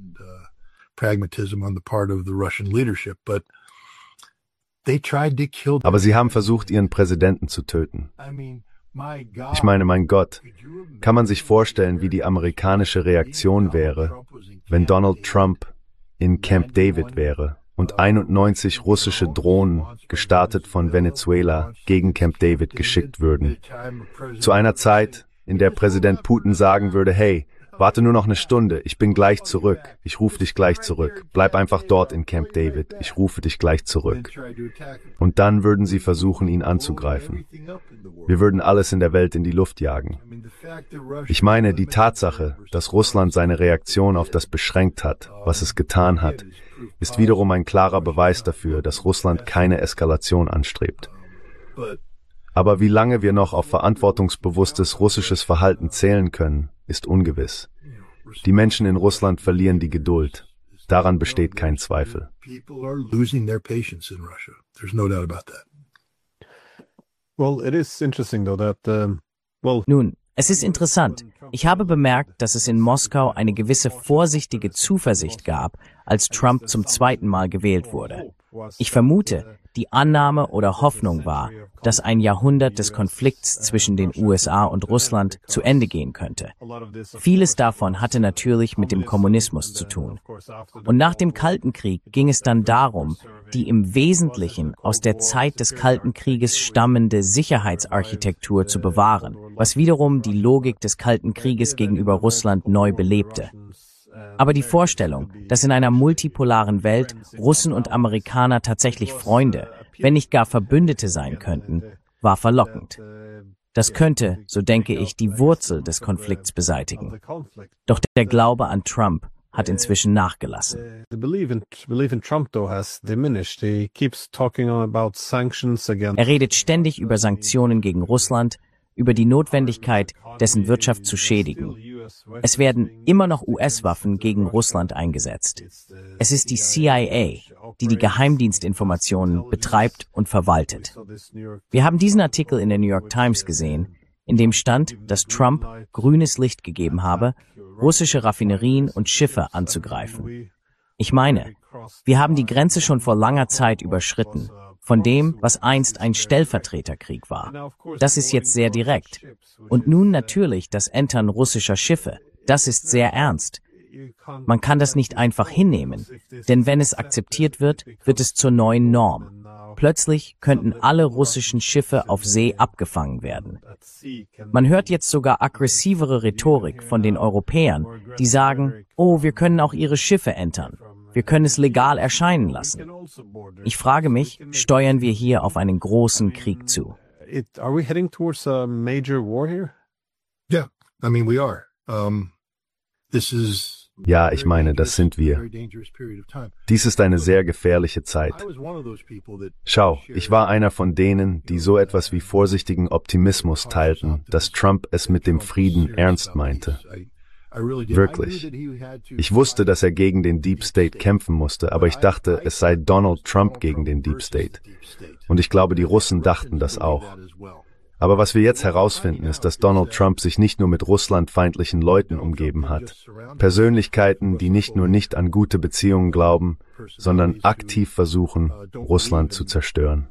Aber sie haben versucht, ihren Präsidenten zu töten. Ich meine, mein Gott, kann man sich vorstellen, wie die amerikanische Reaktion wäre, wenn Donald Trump in Camp David wäre und einundneunzig russische Drohnen, gestartet von Venezuela, gegen Camp David geschickt würden. Zu einer Zeit, in der Präsident Putin sagen würde, hey, warte nur noch eine Stunde, ich bin gleich zurück, ich rufe dich gleich zurück, bleib einfach dort in Camp David, ich rufe dich gleich zurück. Und dann würden sie versuchen, ihn anzugreifen. Wir würden alles in der Welt in die Luft jagen. Ich meine, die Tatsache, dass Russland seine Reaktion auf das beschränkt hat, was es getan hat, ist wiederum ein klarer Beweis dafür, dass Russland keine Eskalation anstrebt. Aber wie lange wir noch auf verantwortungsbewusstes russisches Verhalten zählen können, ist ungewiss. Die Menschen in Russland verlieren die Geduld. Daran besteht kein Zweifel. Nun, es ist interessant. Ich habe bemerkt, dass es in Moskau eine gewisse vorsichtige Zuversicht gab, als Trump zum zweiten Mal gewählt wurde. Ich vermute, die Annahme oder Hoffnung war, dass ein Jahrhundert des Konflikts zwischen den U S A und Russland zu Ende gehen könnte. Vieles davon hatte natürlich mit dem Kommunismus zu tun. Und nach dem Kalten Krieg ging es dann darum, die im Wesentlichen aus der Zeit des Kalten Krieges stammende Sicherheitsarchitektur zu bewahren, was wiederum die Logik des Kalten Krieges gegenüber Russland neu belebte. Aber die Vorstellung, dass in einer multipolaren Welt Russen und Amerikaner tatsächlich Freunde, wenn nicht gar Verbündete sein könnten, war verlockend. Das könnte, so denke ich, die Wurzel des Konflikts beseitigen. Doch der Glaube an Trump hat inzwischen nachgelassen. Er redet ständig über Sanktionen gegen Russland, über die Notwendigkeit, dessen Wirtschaft zu schädigen. Es werden immer noch U S-Waffen gegen Russland eingesetzt. Es ist die C I A, die die Geheimdienstinformationen betreibt und verwaltet. Wir haben diesen Artikel in der New York Times gesehen, in dem stand, dass Trump grünes Licht gegeben habe, russische Raffinerien und Schiffe anzugreifen. Ich meine, wir haben die Grenze schon vor langer Zeit überschritten, von dem, was einst ein Stellvertreterkrieg war. Das ist jetzt sehr direkt. Und nun natürlich das Entern russischer Schiffe. Das ist sehr ernst. Man kann das nicht einfach hinnehmen, denn wenn es akzeptiert wird, wird es zur neuen Norm. Plötzlich könnten alle russischen Schiffe auf See abgefangen werden. Man hört jetzt sogar aggressivere Rhetorik von den Europäern, die sagen, oh, wir können auch ihre Schiffe entern. Wir können es legal erscheinen lassen. Ich frage mich, steuern wir hier auf einen großen Krieg zu? Are we heading towards a major war here? Yeah, I mean, we are. Um, this is Ja, ich meine, das sind wir. Dies ist eine sehr gefährliche Zeit. Schau, ich war einer von denen, die so etwas wie vorsichtigen Optimismus teilten, dass Trump es mit dem Frieden ernst meinte. Wirklich. Ich wusste, dass er gegen den Deep State kämpfen musste, aber ich dachte, es sei Donald Trump gegen den Deep State. Und ich glaube, die Russen dachten das auch. Aber was wir jetzt herausfinden, ist, dass Donald Trump sich nicht nur mit russlandfeindlichen Leuten umgeben hat. Persönlichkeiten, die nicht nur nicht an gute Beziehungen glauben, sondern aktiv versuchen, Russland zu zerstören.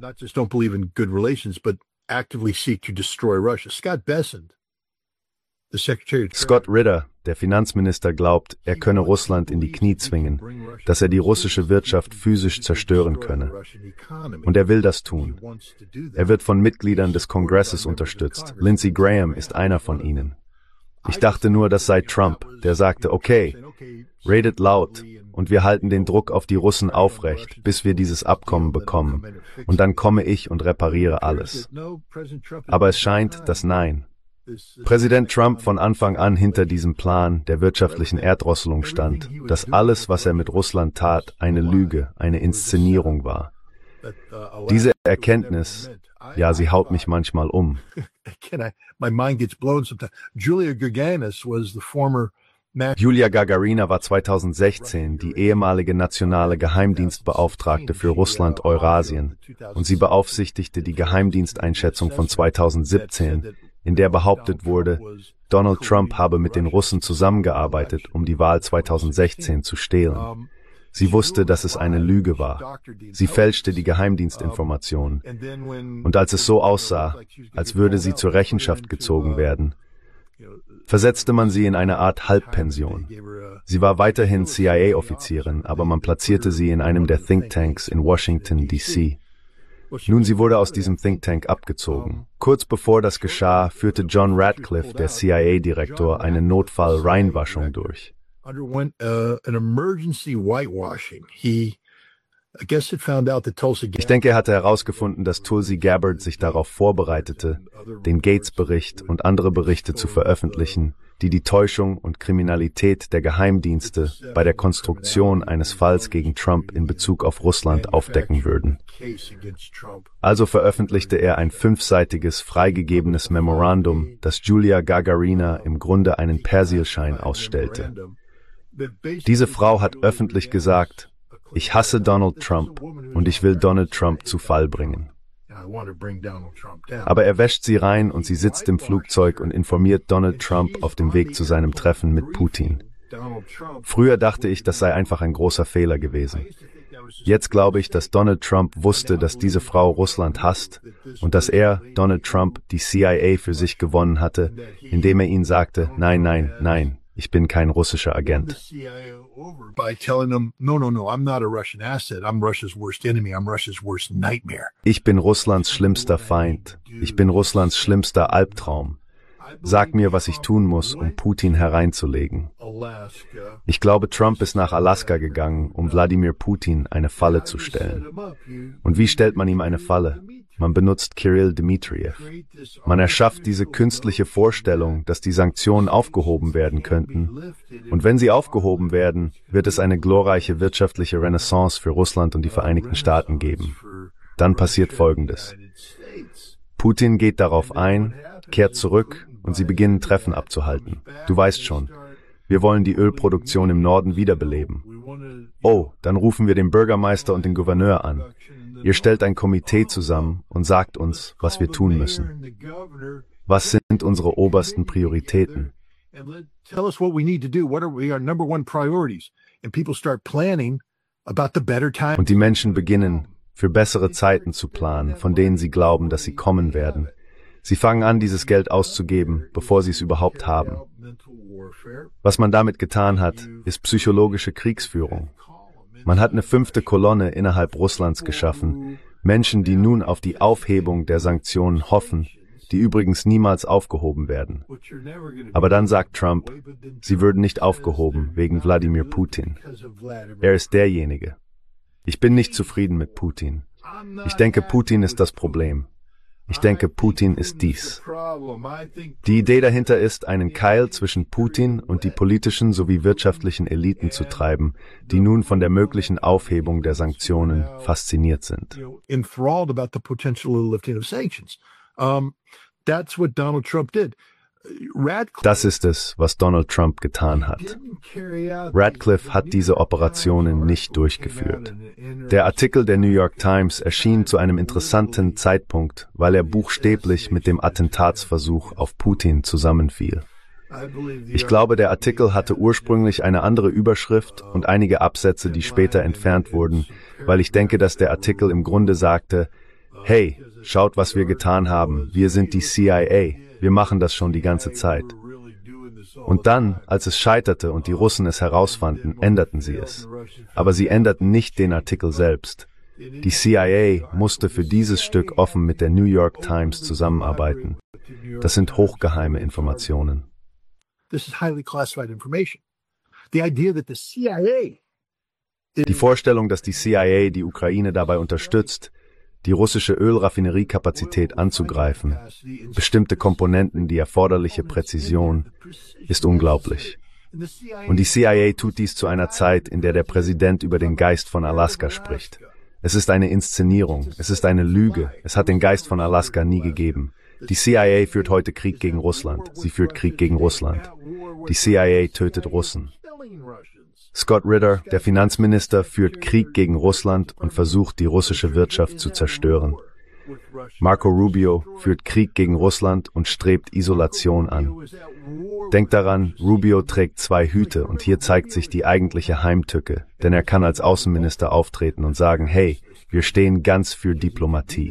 Scott Ritter, der Finanzminister, glaubt, er könne Russland in die Knie zwingen, dass er die russische Wirtschaft physisch zerstören könne. Und er will das tun. Er wird von Mitgliedern des Kongresses unterstützt. Lindsey Graham ist einer von ihnen. Ich dachte nur, das sei Trump, der sagte, okay, redet laut und wir halten den Druck auf die Russen aufrecht, bis wir dieses Abkommen bekommen. Und dann komme ich und repariere alles. Aber es scheint, dass nein. Präsident Trump von Anfang an hinter diesem Plan der wirtschaftlichen Erdrosselung stand, dass alles, was er mit Russland tat, eine Lüge, eine Inszenierung war. Diese Erkenntnis, ja, sie haut mich manchmal um. Julia Gagarina war zweitausendsechzehn die ehemalige nationale Geheimdienstbeauftragte für Russland-Eurasien und sie beaufsichtigte die Geheimdiensteinschätzung von zweitausendsiebzehn, in der behauptet wurde, Donald Trump habe mit den Russen zusammengearbeitet, um die Wahl zweitausendsechzehn zu stehlen. Sie wusste, dass es eine Lüge war. Sie fälschte die Geheimdienstinformationen. Und als es so aussah, als würde sie zur Rechenschaft gezogen werden, versetzte man sie in eine Art Halbpension. Sie war weiterhin C I A-Offizierin, aber man platzierte sie in einem der Thinktanks in Washington, D C Nun, sie wurde aus diesem Think Tank abgezogen. Kurz bevor das geschah, führte John Ratcliffe, der C I A-Direktor, eine Notfall-Reinwaschung durch. Ich denke, er hatte herausgefunden, dass Tulsi Gabbard sich darauf vorbereitete, den Gates-Bericht und andere Berichte zu veröffentlichen, die die Täuschung und Kriminalität der Geheimdienste bei der Konstruktion eines Falls gegen Trump in Bezug auf Russland aufdecken würden. Also veröffentlichte er ein fünfseitiges, freigegebenes Memorandum, das Julia Gagarina im Grunde einen Persilschein ausstellte. Diese Frau hat öffentlich gesagt, ich hasse Donald Trump und ich will Donald Trump zu Fall bringen. Aber er wäscht sie rein und sie sitzt im Flugzeug und informiert Donald Trump auf dem Weg zu seinem Treffen mit Putin. Früher dachte ich, das sei einfach ein großer Fehler gewesen. Jetzt glaube ich, dass Donald Trump wusste, dass diese Frau Russland hasst und dass er, Donald Trump, die C I A für sich gewonnen hatte, indem er ihnen sagte, nein, nein, nein, ich bin kein russischer Agent. Ich bin Russlands schlimmster Feind. Ich bin Russlands schlimmster Albtraum. Sag mir, was ich tun muss, um Putin hereinzulegen. Ich glaube, Trump ist nach Alaska gegangen, um Wladimir Putin eine Falle zu stellen. Und wie stellt man ihm eine Falle? Man benutzt Kirill Dmitriev. Man erschafft diese künstliche Vorstellung, dass die Sanktionen aufgehoben werden könnten. Und wenn sie aufgehoben werden, wird es eine glorreiche wirtschaftliche Renaissance für Russland und die Vereinigten Staaten geben. Dann passiert Folgendes. Putin geht darauf ein, kehrt zurück und sie beginnen Treffen abzuhalten. Du weißt schon, wir wollen die Ölproduktion im Norden wiederbeleben. Oh, dann rufen wir den Bürgermeister und den Gouverneur an. Ihr stellt ein Komitee zusammen und sagt uns, was wir tun müssen. Was sind unsere obersten Prioritäten? Und die Menschen beginnen, für bessere Zeiten zu planen, von denen sie glauben, dass sie kommen werden. Sie fangen an, dieses Geld auszugeben, bevor sie es überhaupt haben. Was man damit getan hat, ist psychologische Kriegsführung. Man hat eine fünfte Kolonne innerhalb Russlands geschaffen, Menschen, die nun auf die Aufhebung der Sanktionen hoffen, die übrigens niemals aufgehoben werden. Aber dann sagt Trump, sie würden nicht aufgehoben wegen Wladimir Putin. Er ist derjenige. Ich bin nicht zufrieden mit Putin. Ich denke, Putin ist das Problem. Ich denke, Putin ist dies. Die Idee dahinter ist, einen Keil zwischen Putin und die politischen sowie wirtschaftlichen Eliten zu treiben, die nun von der möglichen Aufhebung der Sanktionen fasziniert sind. Das ist es, was Donald Trump getan hat. Radcliffe hat diese Operationen nicht durchgeführt. Der Artikel der New York Times erschien zu einem interessanten Zeitpunkt, weil er buchstäblich mit dem Attentatsversuch auf Putin zusammenfiel. Ich glaube, der Artikel hatte ursprünglich eine andere Überschrift und einige Absätze, die später entfernt wurden, weil ich denke, dass der Artikel im Grunde sagte, hey, schaut, was wir getan haben, wir sind die C I A. Wir machen das schon die ganze Zeit. Und dann, als es scheiterte und die Russen es herausfanden, änderten sie es. Aber sie änderten nicht den Artikel selbst. Die C I A musste für dieses Stück offen mit der New York Times zusammenarbeiten. Das sind hochgeheime Informationen. Die Vorstellung, dass die C I A die Ukraine dabei unterstützt, die russische Ölraffineriekapazität anzugreifen, bestimmte Komponenten, die erforderliche Präzision, ist unglaublich. Und die C I A tut dies zu einer Zeit, in der der Präsident über den Geist von Alaska spricht. Es ist eine Inszenierung, es ist eine Lüge, es hat den Geist von Alaska nie gegeben. Die C I A führt heute Krieg gegen Russland, sie führt Krieg gegen Russland. Die C I A tötet Russen. Scott Ritter, der Finanzminister, führt Krieg gegen Russland und versucht, die russische Wirtschaft zu zerstören. Marco Rubio führt Krieg gegen Russland und strebt Isolation an. Denkt daran, Rubio trägt zwei Hüte und hier zeigt sich die eigentliche Heimtücke, denn er kann als Außenminister auftreten und sagen, hey, wir stehen ganz für Diplomatie.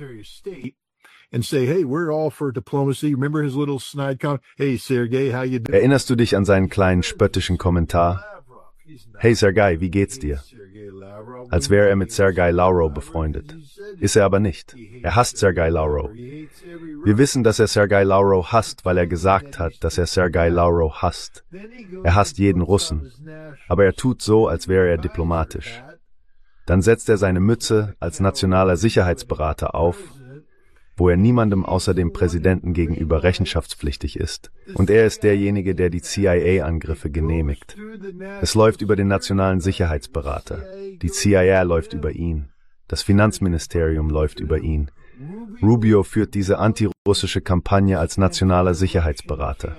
Erinnerst du dich an seinen kleinen spöttischen Kommentar? Hey Sergei, wie geht's dir? Als wäre er mit Sergei Lavrov befreundet. Ist er aber nicht. Er hasst Sergei Lavrov. Wir wissen, dass er Sergei Lavrov hasst, weil er gesagt hat, dass er Sergei Lavrov hasst. Er hasst jeden Russen. Aber er tut so, als wäre er diplomatisch. Dann setzt er seine Mütze als nationaler Sicherheitsberater auf, wo er niemandem außer dem Präsidenten gegenüber rechenschaftspflichtig ist. Und er ist derjenige, der die C I A-Angriffe genehmigt. Es läuft über den nationalen Sicherheitsberater. Die C I A läuft über ihn. Das Finanzministerium läuft über ihn. Rubio führt diese antirussische Kampagne als nationaler Sicherheitsberater.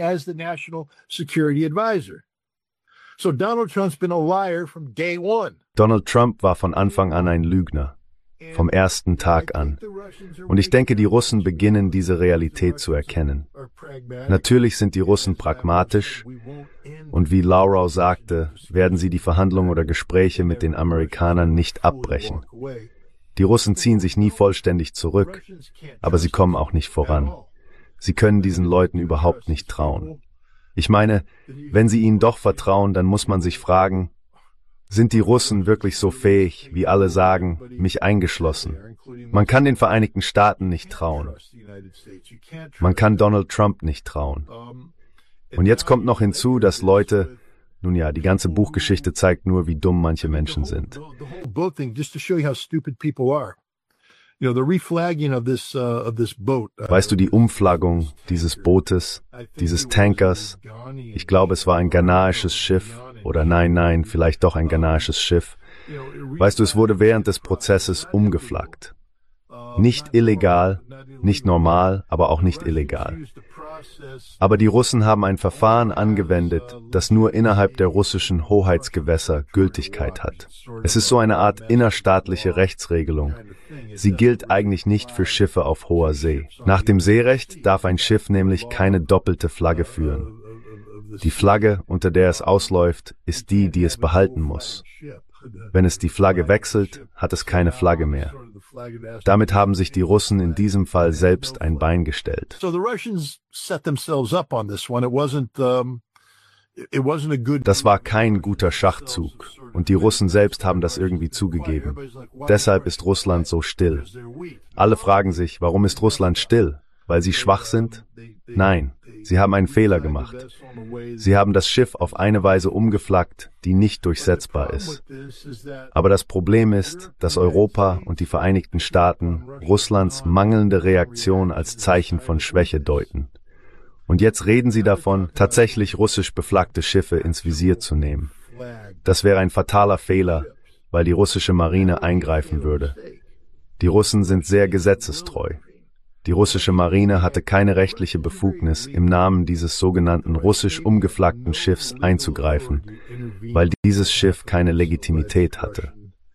Donald Trump war von Anfang an ein Lügner. Vom ersten Tag an. Und ich denke, die Russen beginnen, diese Realität zu erkennen. Natürlich sind die Russen pragmatisch und wie Lavrov sagte, werden sie die Verhandlungen oder Gespräche mit den Amerikanern nicht abbrechen. Die Russen ziehen sich nie vollständig zurück, aber sie kommen auch nicht voran. Sie können diesen Leuten überhaupt nicht trauen. Ich meine, wenn sie ihnen doch vertrauen, dann muss man sich fragen, sind die Russen wirklich so fähig, wie alle sagen, mich eingeschlossen? Man kann den Vereinigten Staaten nicht trauen. Man kann Donald Trump nicht trauen. Und jetzt kommt noch hinzu, dass Leute, nun ja, die ganze Buchgeschichte zeigt nur, wie dumm manche Menschen sind. Weißt du, die Umflaggung dieses Bootes, dieses Tankers, ich glaube, es war ein ghanaisches Schiff, oder nein, nein, vielleicht doch ein ghanaisches Schiff. Weißt du, es wurde während des Prozesses umgeflaggt. Nicht illegal, nicht normal, aber auch nicht illegal. Aber die Russen haben ein Verfahren angewendet, das nur innerhalb der russischen Hoheitsgewässer Gültigkeit hat. Es ist so eine Art innerstaatliche Rechtsregelung. Sie gilt eigentlich nicht für Schiffe auf hoher See. Nach dem Seerecht darf ein Schiff nämlich keine doppelte Flagge führen. Die Flagge, unter der es ausläuft, ist die, die es behalten muss. Wenn es die Flagge wechselt, hat es keine Flagge mehr. Damit haben sich die Russen in diesem Fall selbst ein Bein gestellt. Das war kein guter Schachzug und die Russen selbst haben das irgendwie zugegeben. Deshalb ist Russland so still. Alle fragen sich, warum ist Russland still? Weil sie schwach sind? Nein, sie haben einen Fehler gemacht. Sie haben das Schiff auf eine Weise umgeflaggt, die nicht durchsetzbar ist. Aber das Problem ist, dass Europa und die Vereinigten Staaten Russlands mangelnde Reaktion als Zeichen von Schwäche deuten. Und jetzt reden sie davon, tatsächlich russisch beflaggte Schiffe ins Visier zu nehmen. Das wäre ein fataler Fehler, weil die russische Marine eingreifen würde. Die Russen sind sehr gesetzestreu. Die russische Marine hatte keine rechtliche Befugnis, im Namen dieses sogenannten russisch umgeflaggten Schiffs einzugreifen, weil dieses Schiff keine Legitimität hatte.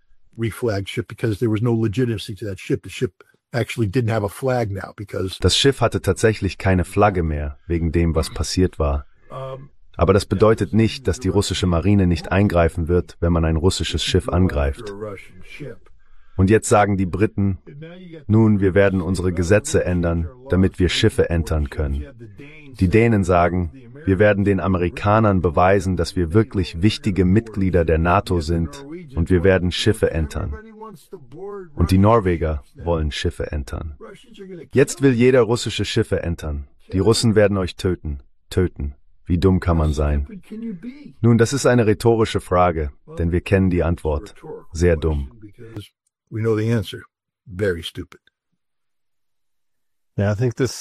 Das Schiff hatte tatsächlich keine Flagge mehr, wegen dem, was passiert war. Aber das bedeutet nicht, dass die russische Marine nicht eingreifen wird, wenn man ein russisches Schiff angreift. Und jetzt sagen die Briten, nun, wir werden unsere Gesetze ändern, damit wir Schiffe entern können. Die Dänen sagen, wir werden den Amerikanern beweisen, dass wir wirklich wichtige Mitglieder der NATO sind und wir werden Schiffe entern. Und die Norweger wollen Schiffe entern. Jetzt will jeder russische Schiffe entern. Die Russen werden euch töten, töten. Wie dumm kann man sein? Nun, das ist eine rhetorische Frage, denn wir kennen die Antwort. Sehr dumm. We know the answer. Very stupid. Ja,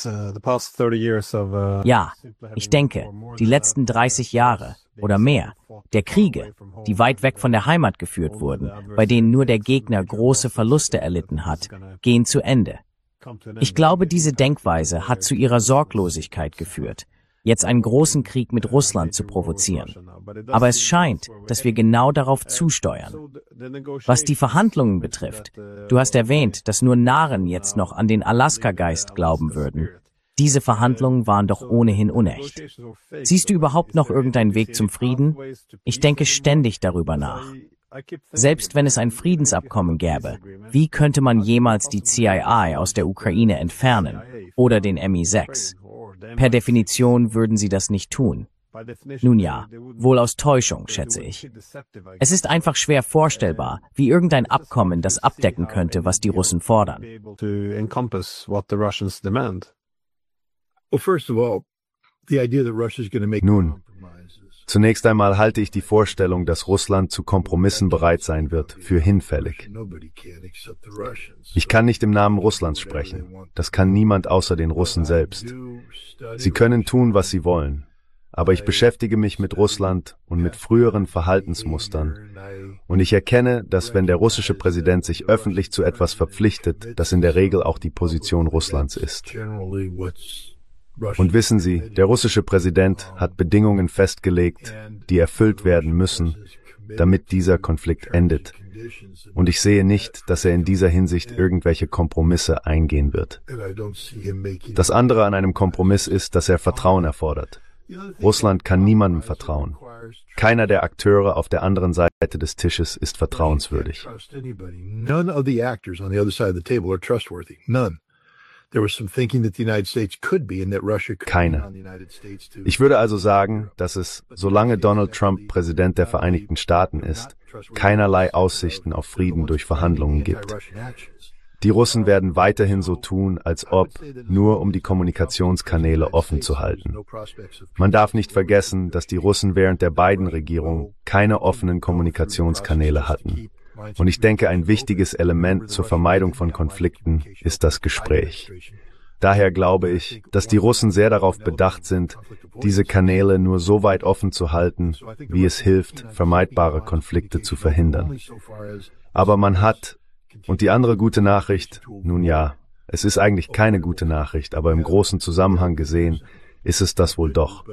ich denke, die letzten dreißig Jahre oder mehr der Kriege, die weit weg von der Heimat geführt wurden, bei denen nur der Gegner große Verluste erlitten hat, gehen zu Ende. Ich glaube, diese Denkweise hat zu ihrer Sorglosigkeit geführt, jetzt einen großen Krieg mit Russland zu provozieren. Aber es scheint, dass wir genau darauf zusteuern. Was die Verhandlungen betrifft, du hast erwähnt, dass nur Narren jetzt noch an den Alaska-Geist glauben würden. Diese Verhandlungen waren doch ohnehin unecht. Siehst du überhaupt noch irgendeinen Weg zum Frieden? Ich denke ständig darüber nach. Selbst wenn es ein Friedensabkommen gäbe, wie könnte man jemals die C I A aus der Ukraine entfernen oder den M I sechs? Per Definition würden sie das nicht tun. Nun ja, wohl aus Täuschung, schätze ich. Es ist einfach schwer vorstellbar, wie irgendein Abkommen das abdecken könnte, was die Russen fordern. Nun, zunächst einmal halte ich die Vorstellung, dass Russland zu Kompromissen bereit sein wird, für hinfällig. Ich kann nicht im Namen Russlands sprechen. Das kann niemand außer den Russen selbst. Sie können tun, was sie wollen. Aber ich beschäftige mich mit Russland und mit früheren Verhaltensmustern. Und ich erkenne, dass wenn der russische Präsident sich öffentlich zu etwas verpflichtet, das in der Regel auch die Position Russlands ist. Und wissen Sie, der russische Präsident hat Bedingungen festgelegt, die erfüllt werden müssen, damit dieser Konflikt endet. Und ich sehe nicht, dass er in dieser Hinsicht irgendwelche Kompromisse eingehen wird. Das andere an einem Kompromiss ist, dass er Vertrauen erfordert. Russland kann niemandem vertrauen. Keiner der Akteure auf der anderen Seite des Tisches ist vertrauenswürdig. None of the actors on the other side of the table are trustworthy. None. There was some thinking that the United States could be and that Russia could Keine. be on the United States too. Ich würde also sagen, dass es, solange Donald Trump Präsident der Vereinigten Staaten ist, keinerlei Aussichten auf Frieden durch Verhandlungen gibt. Die Russen werden weiterhin so tun, als ob, nur um die Kommunikationskanäle offen zu halten. Man darf nicht vergessen, dass die Russen während der Biden-Regierung keine offenen Kommunikationskanäle hatten. Und ich denke, ein wichtiges Element zur Vermeidung von Konflikten ist das Gespräch. Daher glaube ich, dass die Russen sehr darauf bedacht sind, diese Kanäle nur so weit offen zu halten, wie es hilft, vermeidbare Konflikte zu verhindern. Aber man hat, und die andere gute Nachricht, nun ja, es ist eigentlich keine gute Nachricht, aber im großen Zusammenhang gesehen, ist es das wohl doch.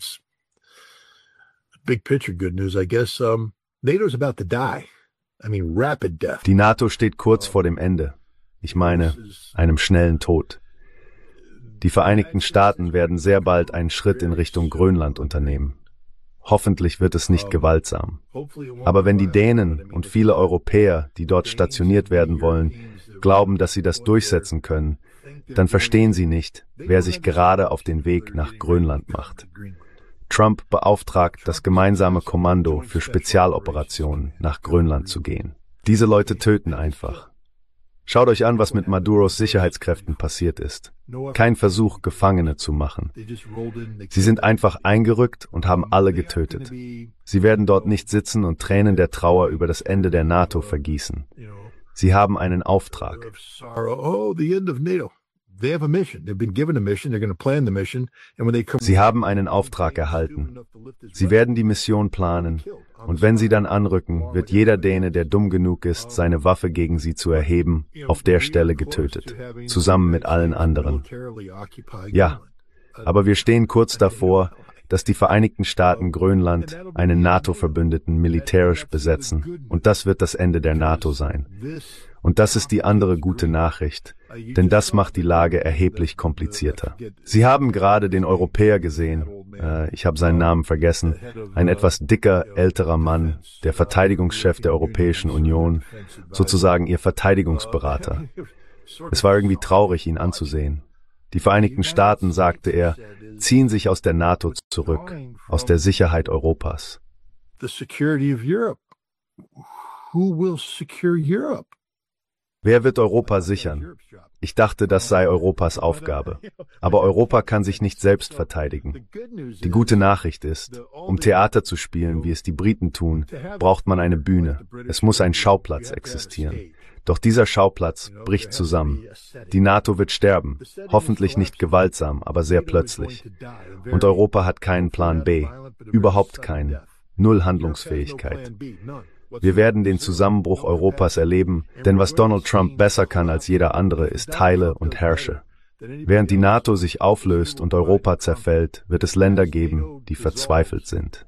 Die NATO steht kurz vor dem Ende. Ich meine, einem schnellen Tod. Die Vereinigten Staaten werden sehr bald einen Schritt in Richtung Grönland unternehmen. Hoffentlich wird es nicht gewaltsam. Aber wenn die Dänen und viele Europäer, die dort stationiert werden wollen, glauben, dass sie das durchsetzen können, dann verstehen sie nicht, wer sich gerade auf den Weg nach Grönland macht. Trump beauftragt das gemeinsame Kommando für Spezialoperationen, nach Grönland zu gehen. Diese Leute töten einfach. Schaut euch an, was mit Maduros Sicherheitskräften passiert ist. Kein Versuch, Gefangene zu machen. Sie sind einfach eingerückt und haben alle getötet. Sie werden dort nicht sitzen und Tränen der Trauer über das Ende der NATO vergießen. Sie haben einen Auftrag. Sie haben einen Auftrag erhalten. Sie werden die Mission planen. Und wenn sie dann anrücken, wird jeder Däne, der dumm genug ist, seine Waffe gegen sie zu erheben, auf der Stelle getötet. Zusammen mit allen anderen. Ja, aber wir stehen kurz davor, dass die Vereinigten Staaten Grönland, einen NATO-Verbündeten, militärisch besetzen. Und das wird das Ende der NATO sein. Und das ist die andere gute Nachricht, denn das macht die Lage erheblich komplizierter. Sie haben gerade den Europäer gesehen, äh, ich habe seinen Namen vergessen, ein etwas dicker, älterer Mann, der Verteidigungschef der Europäischen Union, sozusagen ihr Verteidigungsberater. Es war irgendwie traurig, ihn anzusehen. Die Vereinigten Staaten, sagte er, ziehen sich aus der NATO zurück, aus der Sicherheit Europas. The security of Europe. Who will secure Europe? Wer wird Europa sichern? Ich dachte, das sei Europas Aufgabe. Aber Europa kann sich nicht selbst verteidigen. Die gute Nachricht ist, um Theater zu spielen, wie es die Briten tun, braucht man eine Bühne. Es muss ein Schauplatz existieren. Doch dieser Schauplatz bricht zusammen. Die NATO wird sterben, hoffentlich nicht gewaltsam, aber sehr plötzlich. Und Europa hat keinen Plan B, überhaupt keinen, null Handlungsfähigkeit. Wir werden den Zusammenbruch Europas erleben, denn was Donald Trump besser kann als jeder andere, ist teile und herrsche. Während die NATO sich auflöst und Europa zerfällt, wird es Länder geben, die verzweifelt sind.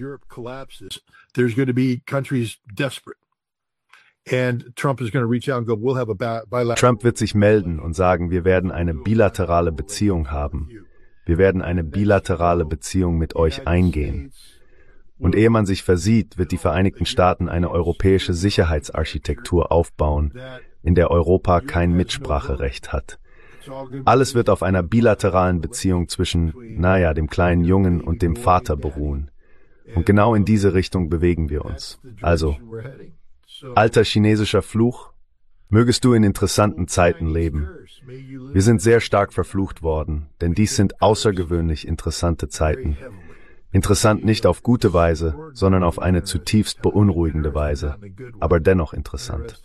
Trump wird sich melden und sagen, wir werden eine bilaterale Beziehung haben. Wir werden eine bilaterale Beziehung mit euch eingehen. Und ehe man sich versieht, wird die Vereinigten Staaten eine europäische Sicherheitsarchitektur aufbauen, in der Europa kein Mitspracherecht hat. Alles wird auf einer bilateralen Beziehung zwischen, naja, dem kleinen Jungen und dem Vater beruhen. Und genau in diese Richtung bewegen wir uns. Also, alter chinesischer Fluch, mögest du in interessanten Zeiten leben. Wir sind sehr stark verflucht worden, denn dies sind außergewöhnlich interessante Zeiten. Interessant nicht auf gute Weise, sondern auf eine zutiefst beunruhigende Weise, aber dennoch interessant.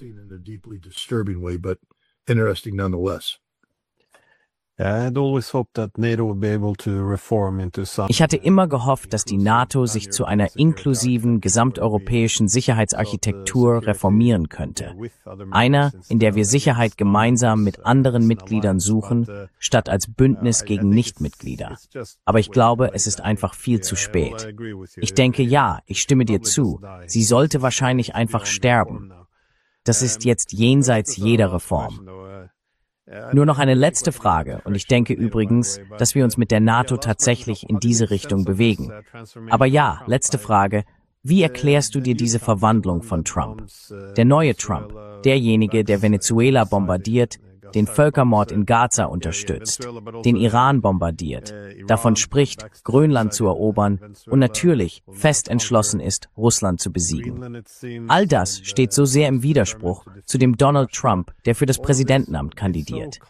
Ich hatte immer gehofft, dass die NATO sich zu einer inklusiven, gesamteuropäischen Sicherheitsarchitektur reformieren könnte. Einer, in der wir Sicherheit gemeinsam mit anderen Mitgliedern suchen, statt als Bündnis gegen Nichtmitglieder. Aber ich glaube, es ist einfach viel zu spät. Ich denke, ja, ich stimme dir zu. Sie sollte wahrscheinlich einfach sterben. Das ist jetzt jenseits jeder Reform. Nur noch eine letzte Frage, und ich denke übrigens, dass wir uns mit der NATO tatsächlich in diese Richtung bewegen. Aber ja, letzte Frage, wie erklärst du dir diese Verwandlung von Trump? Der neue Trump, derjenige, der Venezuela bombardiert, den Völkermord in Gaza unterstützt, den Iran bombardiert, davon spricht, Grönland zu erobern und natürlich fest entschlossen ist, Russland zu besiegen. All das steht so sehr im Widerspruch zu dem Donald Trump, der für das Präsidentenamt kandidiert.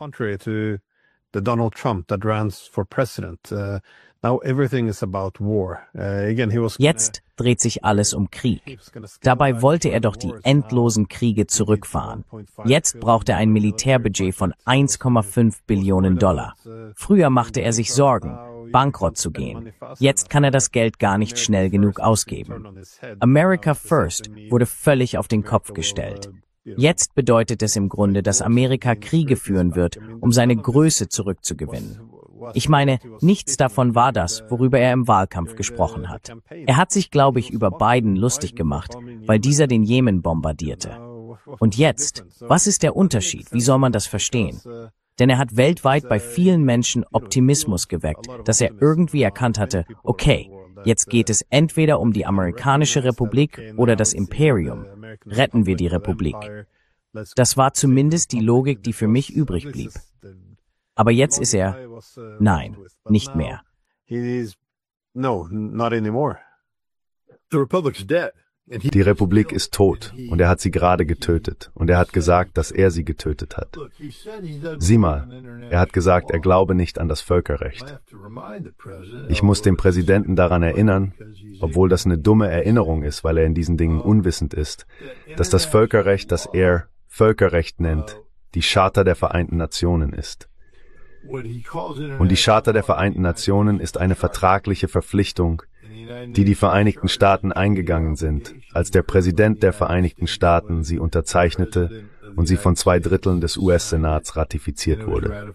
Jetzt dreht sich alles um Krieg. Dabei wollte er doch die endlosen Kriege zurückfahren. Jetzt braucht er ein Militärbudget von eins Komma fünf Billionen Dollar. Früher machte er sich Sorgen, bankrott zu gehen. Jetzt kann er das Geld gar nicht schnell genug ausgeben. America First wurde völlig auf den Kopf gestellt. Jetzt bedeutet es im Grunde, dass Amerika Kriege führen wird, um seine Größe zurückzugewinnen. Ich meine, nichts davon war das, worüber er im Wahlkampf gesprochen hat. Er hat sich, glaube ich, über Biden lustig gemacht, weil dieser den Jemen bombardierte. Und jetzt, was ist der Unterschied? Wie soll man das verstehen? Denn er hat weltweit bei vielen Menschen Optimismus geweckt, dass er irgendwie erkannt hatte, okay, jetzt geht es entweder um die amerikanische Republik oder das Imperium. Retten wir die Republik. Das war zumindest die Logik, die für mich übrig blieb. Aber jetzt ist er, nein, nicht mehr. No, not anymore. The Republic's dead. Die Republik ist tot und er hat sie gerade getötet und er hat gesagt, dass er sie getötet hat. Sieh mal, er hat gesagt, er glaube nicht an das Völkerrecht. Ich muss den Präsidenten daran erinnern, obwohl das eine dumme Erinnerung ist, weil er in diesen Dingen unwissend ist, dass das Völkerrecht, das er Völkerrecht nennt, die Charta der Vereinten Nationen ist. Und die Charta der Vereinten Nationen ist eine vertragliche Verpflichtung, die die Vereinigten Staaten eingegangen sind, als der Präsident der Vereinigten Staaten sie unterzeichnete und sie von zwei Dritteln des U S-Senats ratifiziert wurde.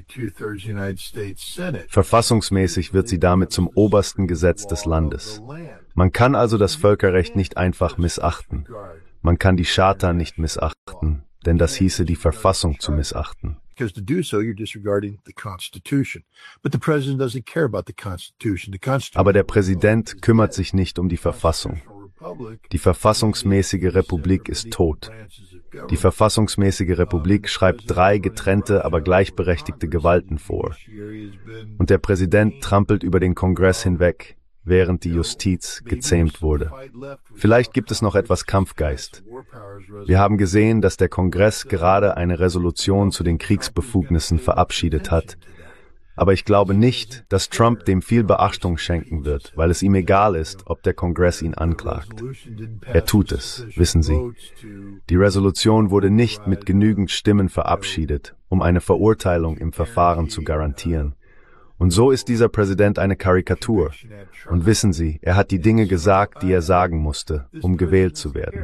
Verfassungsmäßig wird sie damit zum obersten Gesetz des Landes. Man kann also das Völkerrecht nicht einfach missachten. Man kann die Charta nicht missachten, denn das hieße, die Verfassung zu missachten. Because to do so, you're disregarding the Constitution. But the president doesn't care about the Constitution. The Constitution. Aber der Präsident kümmert sich nicht um die Verfassung. Die verfassungsmäßige Republik ist tot. Die verfassungsmäßige Republik schreibt drei getrennte, aber gleichberechtigte Gewalten vor. Und der Präsident trampelt über den Kongress hinweg, während die Justiz gezähmt wurde. Vielleicht gibt es noch etwas Kampfgeist. Wir haben gesehen, dass der Kongress gerade eine Resolution zu den Kriegsbefugnissen verabschiedet hat. Aber ich glaube nicht, dass Trump dem viel Beachtung schenken wird, weil es ihm egal ist, ob der Kongress ihn anklagt. Er tut es, wissen Sie. Die Resolution wurde nicht mit genügend Stimmen verabschiedet, um eine Verurteilung im Verfahren zu garantieren. Und so ist dieser Präsident eine Karikatur. Und wissen Sie, er hat die Dinge gesagt, die er sagen musste, um gewählt zu werden.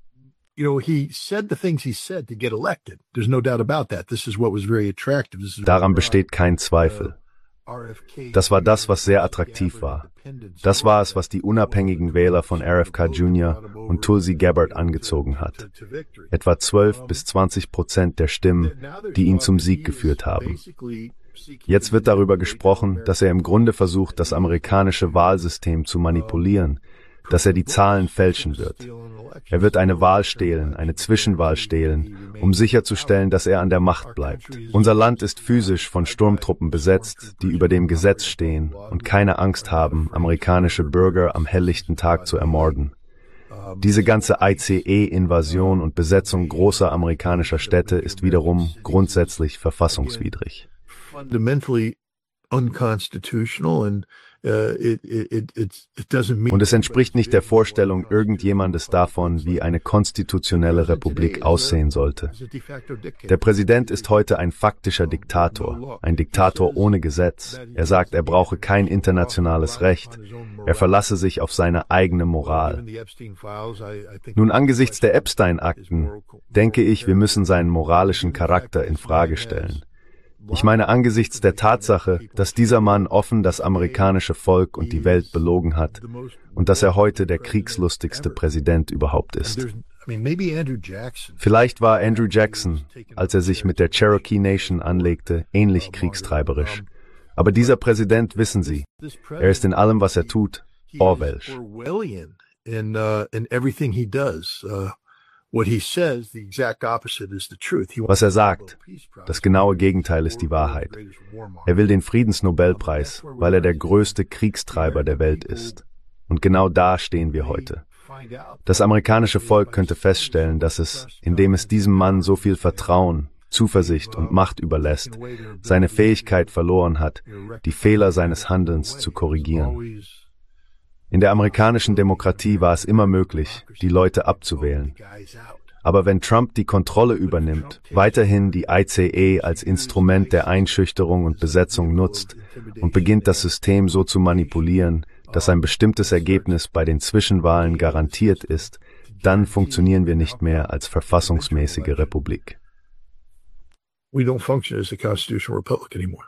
Daran besteht kein Zweifel. Das war das, was sehr attraktiv war. Das war es, was die unabhängigen Wähler von R F K Junior und Tulsi Gabbard angezogen hat. Etwa zwölf bis zwanzig Prozent der Stimmen, die ihn zum Sieg geführt haben. Jetzt wird darüber gesprochen, dass er im Grunde versucht, das amerikanische Wahlsystem zu manipulieren, dass er die Zahlen fälschen wird. Er wird eine Wahl stehlen, eine Zwischenwahl stehlen, um sicherzustellen, dass er an der Macht bleibt. Unser Land ist physisch von Sturmtruppen besetzt, die über dem Gesetz stehen und keine Angst haben, amerikanische Bürger am helllichten Tag zu ermorden. Diese ganze I C E-Invasion und Besetzung großer amerikanischer Städte ist wiederum grundsätzlich verfassungswidrig. Fundamentally unconstitutional and uh, it, it, it, it doesn't mean. Und es entspricht nicht der Vorstellung irgendjemandes davon, wie eine konstitutionelle Republik aussehen sollte. Der Präsident ist heute ein faktischer Diktator, ein Diktator ohne Gesetz. Er sagt, er brauche kein internationales Recht. Er verlasse sich auf seine eigene Moral. Nun, angesichts der Epstein-Akten denke ich, wir müssen seinen moralischen Charakter in Frage stellen. Ich meine angesichts der Tatsache, dass dieser Mann offen das amerikanische Volk und die Welt belogen hat und dass er heute der kriegslustigste Präsident überhaupt ist. Vielleicht war Andrew Jackson, als er sich mit der Cherokee Nation anlegte, ähnlich kriegstreiberisch. Aber dieser Präsident, wissen Sie, er ist in allem, was er tut, Orwellsch. Was er sagt, das genaue Gegenteil ist die Wahrheit. Er will den Friedensnobelpreis, weil er der größte Kriegstreiber der Welt ist. Und genau da stehen wir heute. Das amerikanische Volk könnte feststellen, dass es, indem es diesem Mann so viel Vertrauen, Zuversicht und Macht überlässt, seine Fähigkeit verloren hat, die Fehler seines Handelns zu korrigieren. In der amerikanischen Demokratie war es immer möglich, die Leute abzuwählen. Aber wenn Trump die Kontrolle übernimmt, weiterhin die I C E als Instrument der Einschüchterung und Besetzung nutzt und beginnt das System so zu manipulieren, dass ein bestimmtes Ergebnis bei den Zwischenwahlen garantiert ist, dann funktionieren wir nicht mehr als verfassungsmäßige Republik. We don't function as a constitutional republic anymore.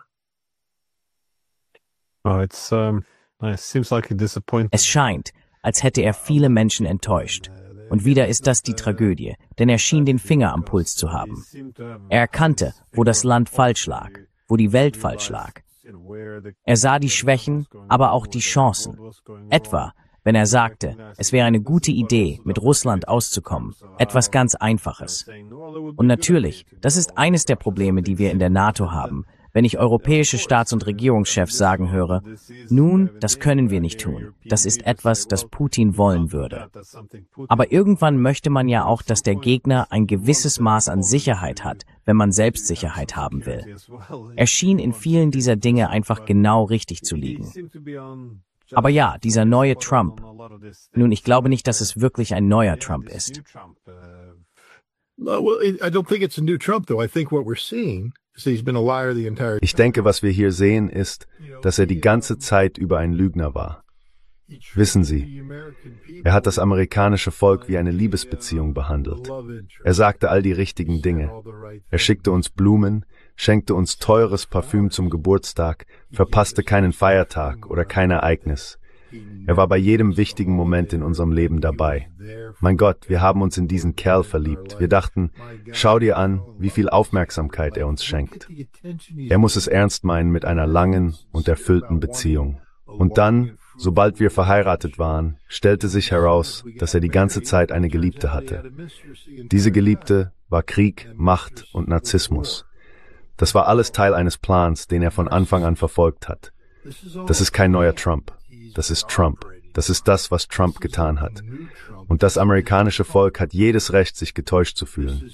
Oh, it's, um Es scheint, als hätte er viele Menschen enttäuscht. Und wieder ist das die Tragödie, denn er schien den Finger am Puls zu haben. Er erkannte, wo das Land falsch lag, wo die Welt falsch lag. Er sah die Schwächen, aber auch die Chancen. Etwa, wenn er sagte, es wäre eine gute Idee, mit Russland auszukommen. Etwas ganz Einfaches. Und natürlich, das ist eines der Probleme, die wir in der NATO haben. Wenn ich europäische Staats- und Regierungschefs sagen höre, nun, das können wir nicht tun. Das ist etwas, das Putin wollen würde. Aber irgendwann möchte man ja auch, dass der Gegner ein gewisses Maß an Sicherheit hat, wenn man Selbstsicherheit haben will. Er schien in vielen dieser Dinge einfach genau richtig zu liegen. Aber ja, dieser neue Trump. Nun, ich glaube nicht, dass es wirklich ein neuer Trump ist. Ich denke, was wir hier sehen, ist, dass er die ganze Zeit über ein Lügner war. Wissen Sie, er hat das amerikanische Volk wie eine Liebesbeziehung behandelt. Er sagte all die richtigen Dinge. Er schickte uns Blumen, schenkte uns teures Parfüm zum Geburtstag, verpasste keinen Feiertag oder kein Ereignis. Er war bei jedem wichtigen Moment in unserem Leben dabei. Mein Gott, wir haben uns in diesen Kerl verliebt. Wir dachten, schau dir an, wie viel Aufmerksamkeit er uns schenkt. Er muss es ernst meinen mit einer langen und erfüllten Beziehung. Und dann, sobald wir verheiratet waren, stellte sich heraus, dass er die ganze Zeit eine Geliebte hatte. Diese Geliebte war Krieg, Macht und Narzissmus. Das war alles Teil eines Plans, den er von Anfang an verfolgt hat. Das ist kein neuer Trump. Das ist Trump. Das ist das, was Trump getan hat. Und das amerikanische Volk hat jedes Recht, sich getäuscht zu fühlen.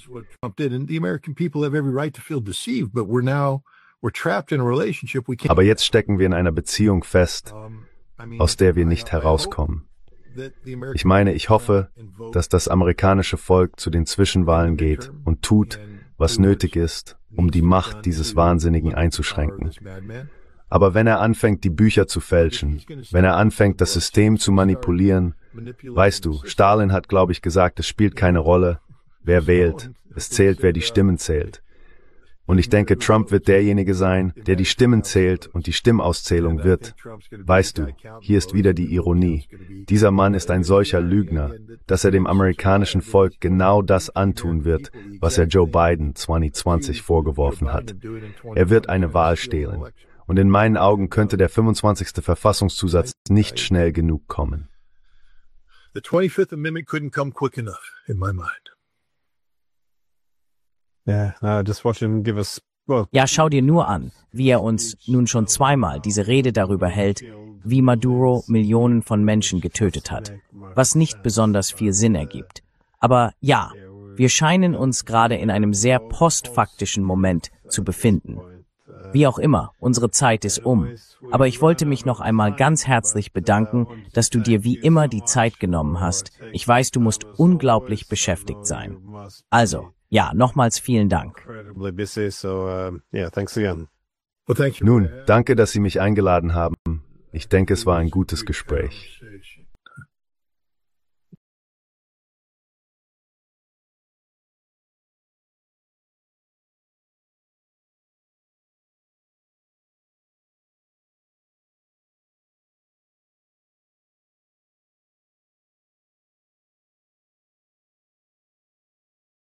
Aber jetzt stecken wir in einer Beziehung fest, aus der wir nicht herauskommen. Ich meine, ich hoffe, dass das amerikanische Volk zu den Zwischenwahlen geht und tut, was nötig ist, um die Macht dieses Wahnsinnigen einzuschränken. Aber wenn er anfängt, die Bücher zu fälschen, wenn er anfängt, das System zu manipulieren, weißt du, Stalin hat, glaube ich, gesagt, es spielt keine Rolle, wer wählt, es zählt, wer die Stimmen zählt. Und ich denke, Trump wird derjenige sein, der die Stimmen zählt und die Stimmauszählung wird. Weißt du, hier ist wieder die Ironie. Dieser Mann ist ein solcher Lügner, dass er dem amerikanischen Volk genau das antun wird, was er Joe Biden zwanzig zwanzig vorgeworfen hat. Er wird eine Wahl stehlen. Und in meinen Augen könnte der fünfundzwanzigste Verfassungszusatz nicht schnell genug kommen. The twenty-fifth Amendment couldn't come quick enough in my mind. Yeah, no, just watch him give us, well, Ja, schau dir nur an, wie er uns nun schon zweimal diese Rede darüber hält, wie Maduro Millionen von Menschen getötet hat, was nicht besonders viel Sinn ergibt. Aber ja, wir scheinen uns gerade in einem sehr postfaktischen Moment zu befinden. Wie auch immer, unsere Zeit ist um. Aber ich wollte mich noch einmal ganz herzlich bedanken, dass du dir wie immer die Zeit genommen hast. Ich weiß, du musst unglaublich beschäftigt sein. Also, ja, nochmals vielen Dank. incredibly busy, so um, yeah, thanks again. Well, thank you. Nun, danke, dass Sie mich eingeladen haben. Ich denke, es war ein gutes Gespräch.